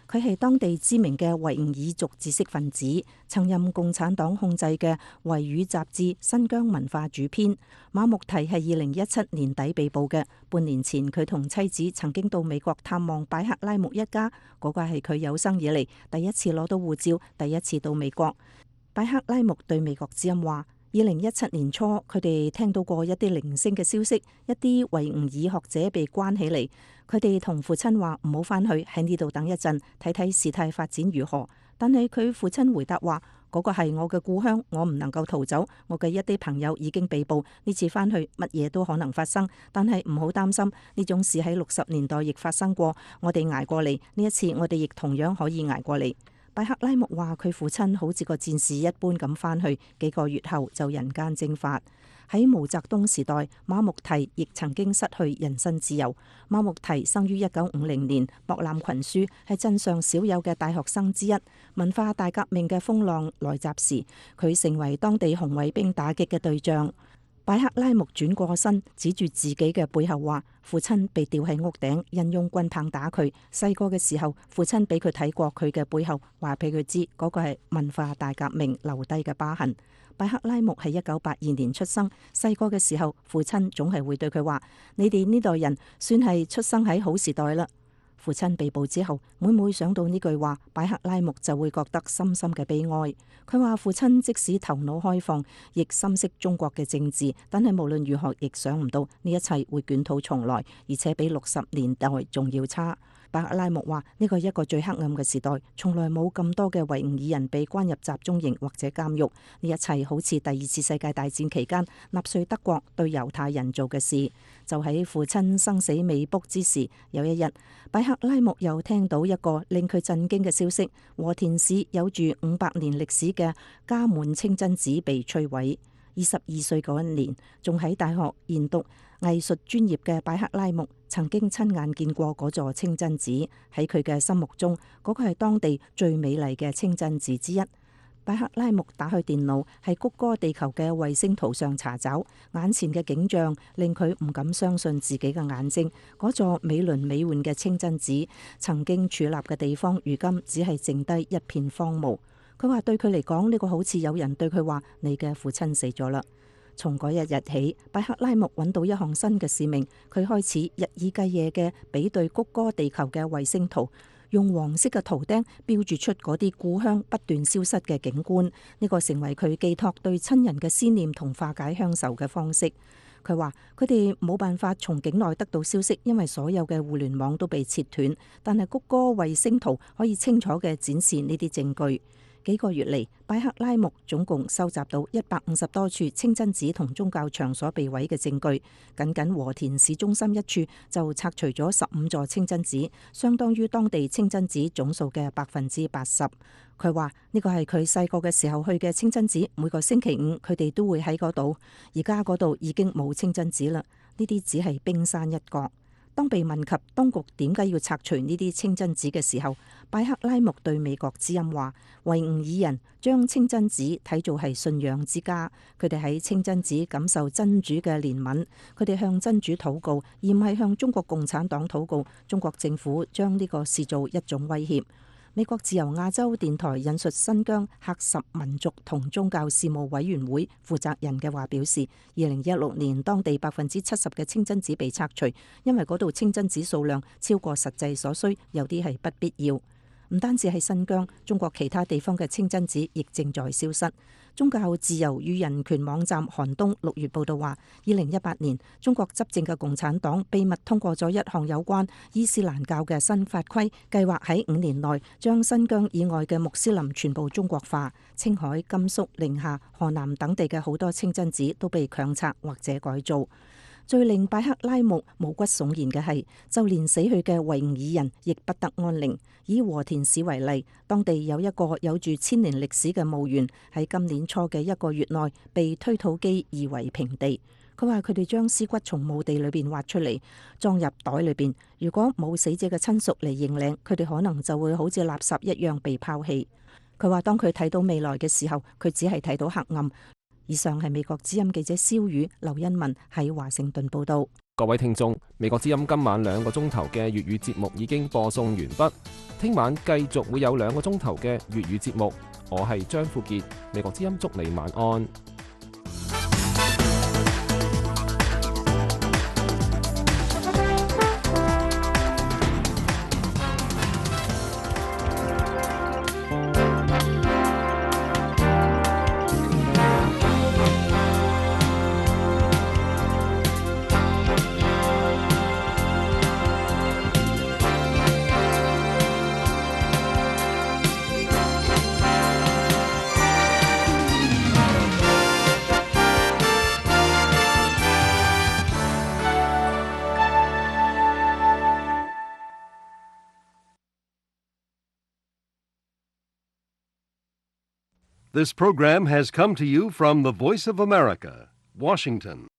Speaker 4: 佢係當地知名嘅維吾爾族知識分子，曾任共產黨控制嘅維語雜誌新疆文化主編。馬木提係2017年底被捕嘅。半年前佢同妻子曾經到美國探望拜克拉木一家，嗰個係佢有生以嚟第一次攞到護照，第一次到美國。拜克拉木對美國之音話：2017年初，佢哋聽到過一啲零星嘅消息，一啲維吾爾學者被關起嚟。佢哋同父親話唔好返去，喺呢度等一陣，睇睇事態發展如何。但係佢父親回答話：嗰個係我嘅故鄉，我唔能夠逃走。我嘅一啲朋友已經被捕，呢次返去乜嘢都可能發生，但係唔好擔心，呢種事喺60年代亦發生過，我哋捱過嚟，呢一次我哋亦同樣可以捱過嚟。拜克拉木話：佢父親好似個戰士一般咁返去，幾個月後就人間蒸發。喺毛澤東時代，馬木提亦曾經失去人身自由。馬木提生於1950年，博覽群書，係鎮上少有嘅大學生之一。文化大革命嘅風浪來襲時，佢成為當地紅衛兵打擊嘅對象。拜克拉木轉過身，指住自己嘅背後話：父親被吊喺屋頂，人用棍棒打佢。細個嘅時候，父親俾佢睇過佢嘅背後，話俾佢知嗰個係文化大革命留低嘅疤痕。拜克拉木係1982年出生，細個嘅時候，父親總係會對佢話：你哋呢代人算係出生喺好時代啦。父親被捕之後，每每想到呢句話，拜克拉木就會覺得深深嘅悲哀。佢話父親即使頭腦開放，亦深悉中國嘅政治，但係無論如何，亦想唔到呢一切會捲土重來，而且比60年代仲要差。拜克拉木話：呢個係一個最黑暗嘅時代，從來冇咁多嘅維吾爾人被關入集中營或者監獄。呢一切好似第2次世界大戰期間納粹德國對猶太人做嘅事。就喺父親生死未卜之時，有一日，拜克拉木又聽到一個令佢震驚嘅消息：和田市有住500年歷史嘅嘉滿清真寺被摧毀。22歲嗰一年，仲喺大學研讀藝術專業嘅拜克拉木曾經親眼見過嗰座清真寺。喺佢嘅心目中，嗰個係當地最美麗嘅清真寺之一。拜克拉木打開電腦，喺谷歌地球嘅衛星圖上查找，眼前嘅景象令佢唔敢相信自己嘅眼睛。嗰座美輪美奐嘅清真寺曾經矗立嘅地方，如今只係剩低一片荒蕪。佢話對佢嚟講，呢個好似有人對佢話：你嘅父親死咗啦。從嗰日起，拜克拉木揾到一項新嘅使命，佢開始日以繼夜嘅比對谷歌地球嘅衛星圖，用黃色嘅圖釘標註出嗰啲故鄉不斷消失嘅景觀。呢個成為佢寄託對親人嘅思念同化解鄉愁嘅方式。佢話佢哋冇辦法從境內得到消息，因為所有嘅互聯網都被切斷，但係谷歌衛星圖可以清楚嘅展示呢啲證據。幾個月嚟，拜克拉木總共收集到150多處清真寺同宗教場所被毀嘅證據。僅僅和田市中心一處就拆除咗15座清真寺，相當於當地清真寺總數嘅80%。佢話呢個係佢細個嘅時候去嘅清真寺，每個星期五佢哋都會喺嗰度。而家嗰度已經冇清真寺啦，呢啲只係冰山一角。當被問及當局點解要拆除呢啲清真寺嘅時候，拜克拉木對美國之音話：維吾爾人將清真寺睇做係信仰之家，佢哋喺清真寺感受真主嘅憐憫，佢哋向真主禱告，而唔係向中國共產黨禱告。中國政府將呢個視做一種威脅。美國自由亞洲電台引述新疆喀什民族同宗教事務委員會負責人嘅話表示，2016年當地70%嘅清真寺被拆除，因為嗰度清真寺數量超過實際所需，有啲係不必要。唔單止係新疆，中國其他地方嘅清真寺亦正在消失。宗教自由與人權網站寒冬6月報道話，2018年中國執政嘅共產黨秘密通過咗一項有關伊斯蘭教嘅新法規，計劃喺5年內將新疆以外嘅穆斯林全部中國化。青海、甘肅、寧夏、河南等地嘅好多清真寺都被強拆或者改造。最令拜克拉木毛骨悚然嘅係，就連死去嘅維吾爾人亦不得安寧。以和田市為例，當地有一個有住1000年歷史嘅墓園，喺今年初嘅1個月內被推土機夷為平地。佢話佢哋將屍骨從墓地裏邊挖出嚟，裝入袋裏邊。如果冇死者嘅親屬嚟認領，佢哋可能就會好似垃圾一樣被拋棄。佢話當佢睇到未來嘅時候，佢只係睇到黑暗。以上係美國之音記者蕭宇、劉欣文喺華盛頓報道。
Speaker 1: 各位聽眾，美國之音今晚2個鐘頭嘅粵語節目已經播送完畢，聽晚繼續會有2個鐘頭嘅粵語節目。我係張富傑，美國之音祝你晚安。
Speaker 5: This program has come to you from the Voice of America, Washington.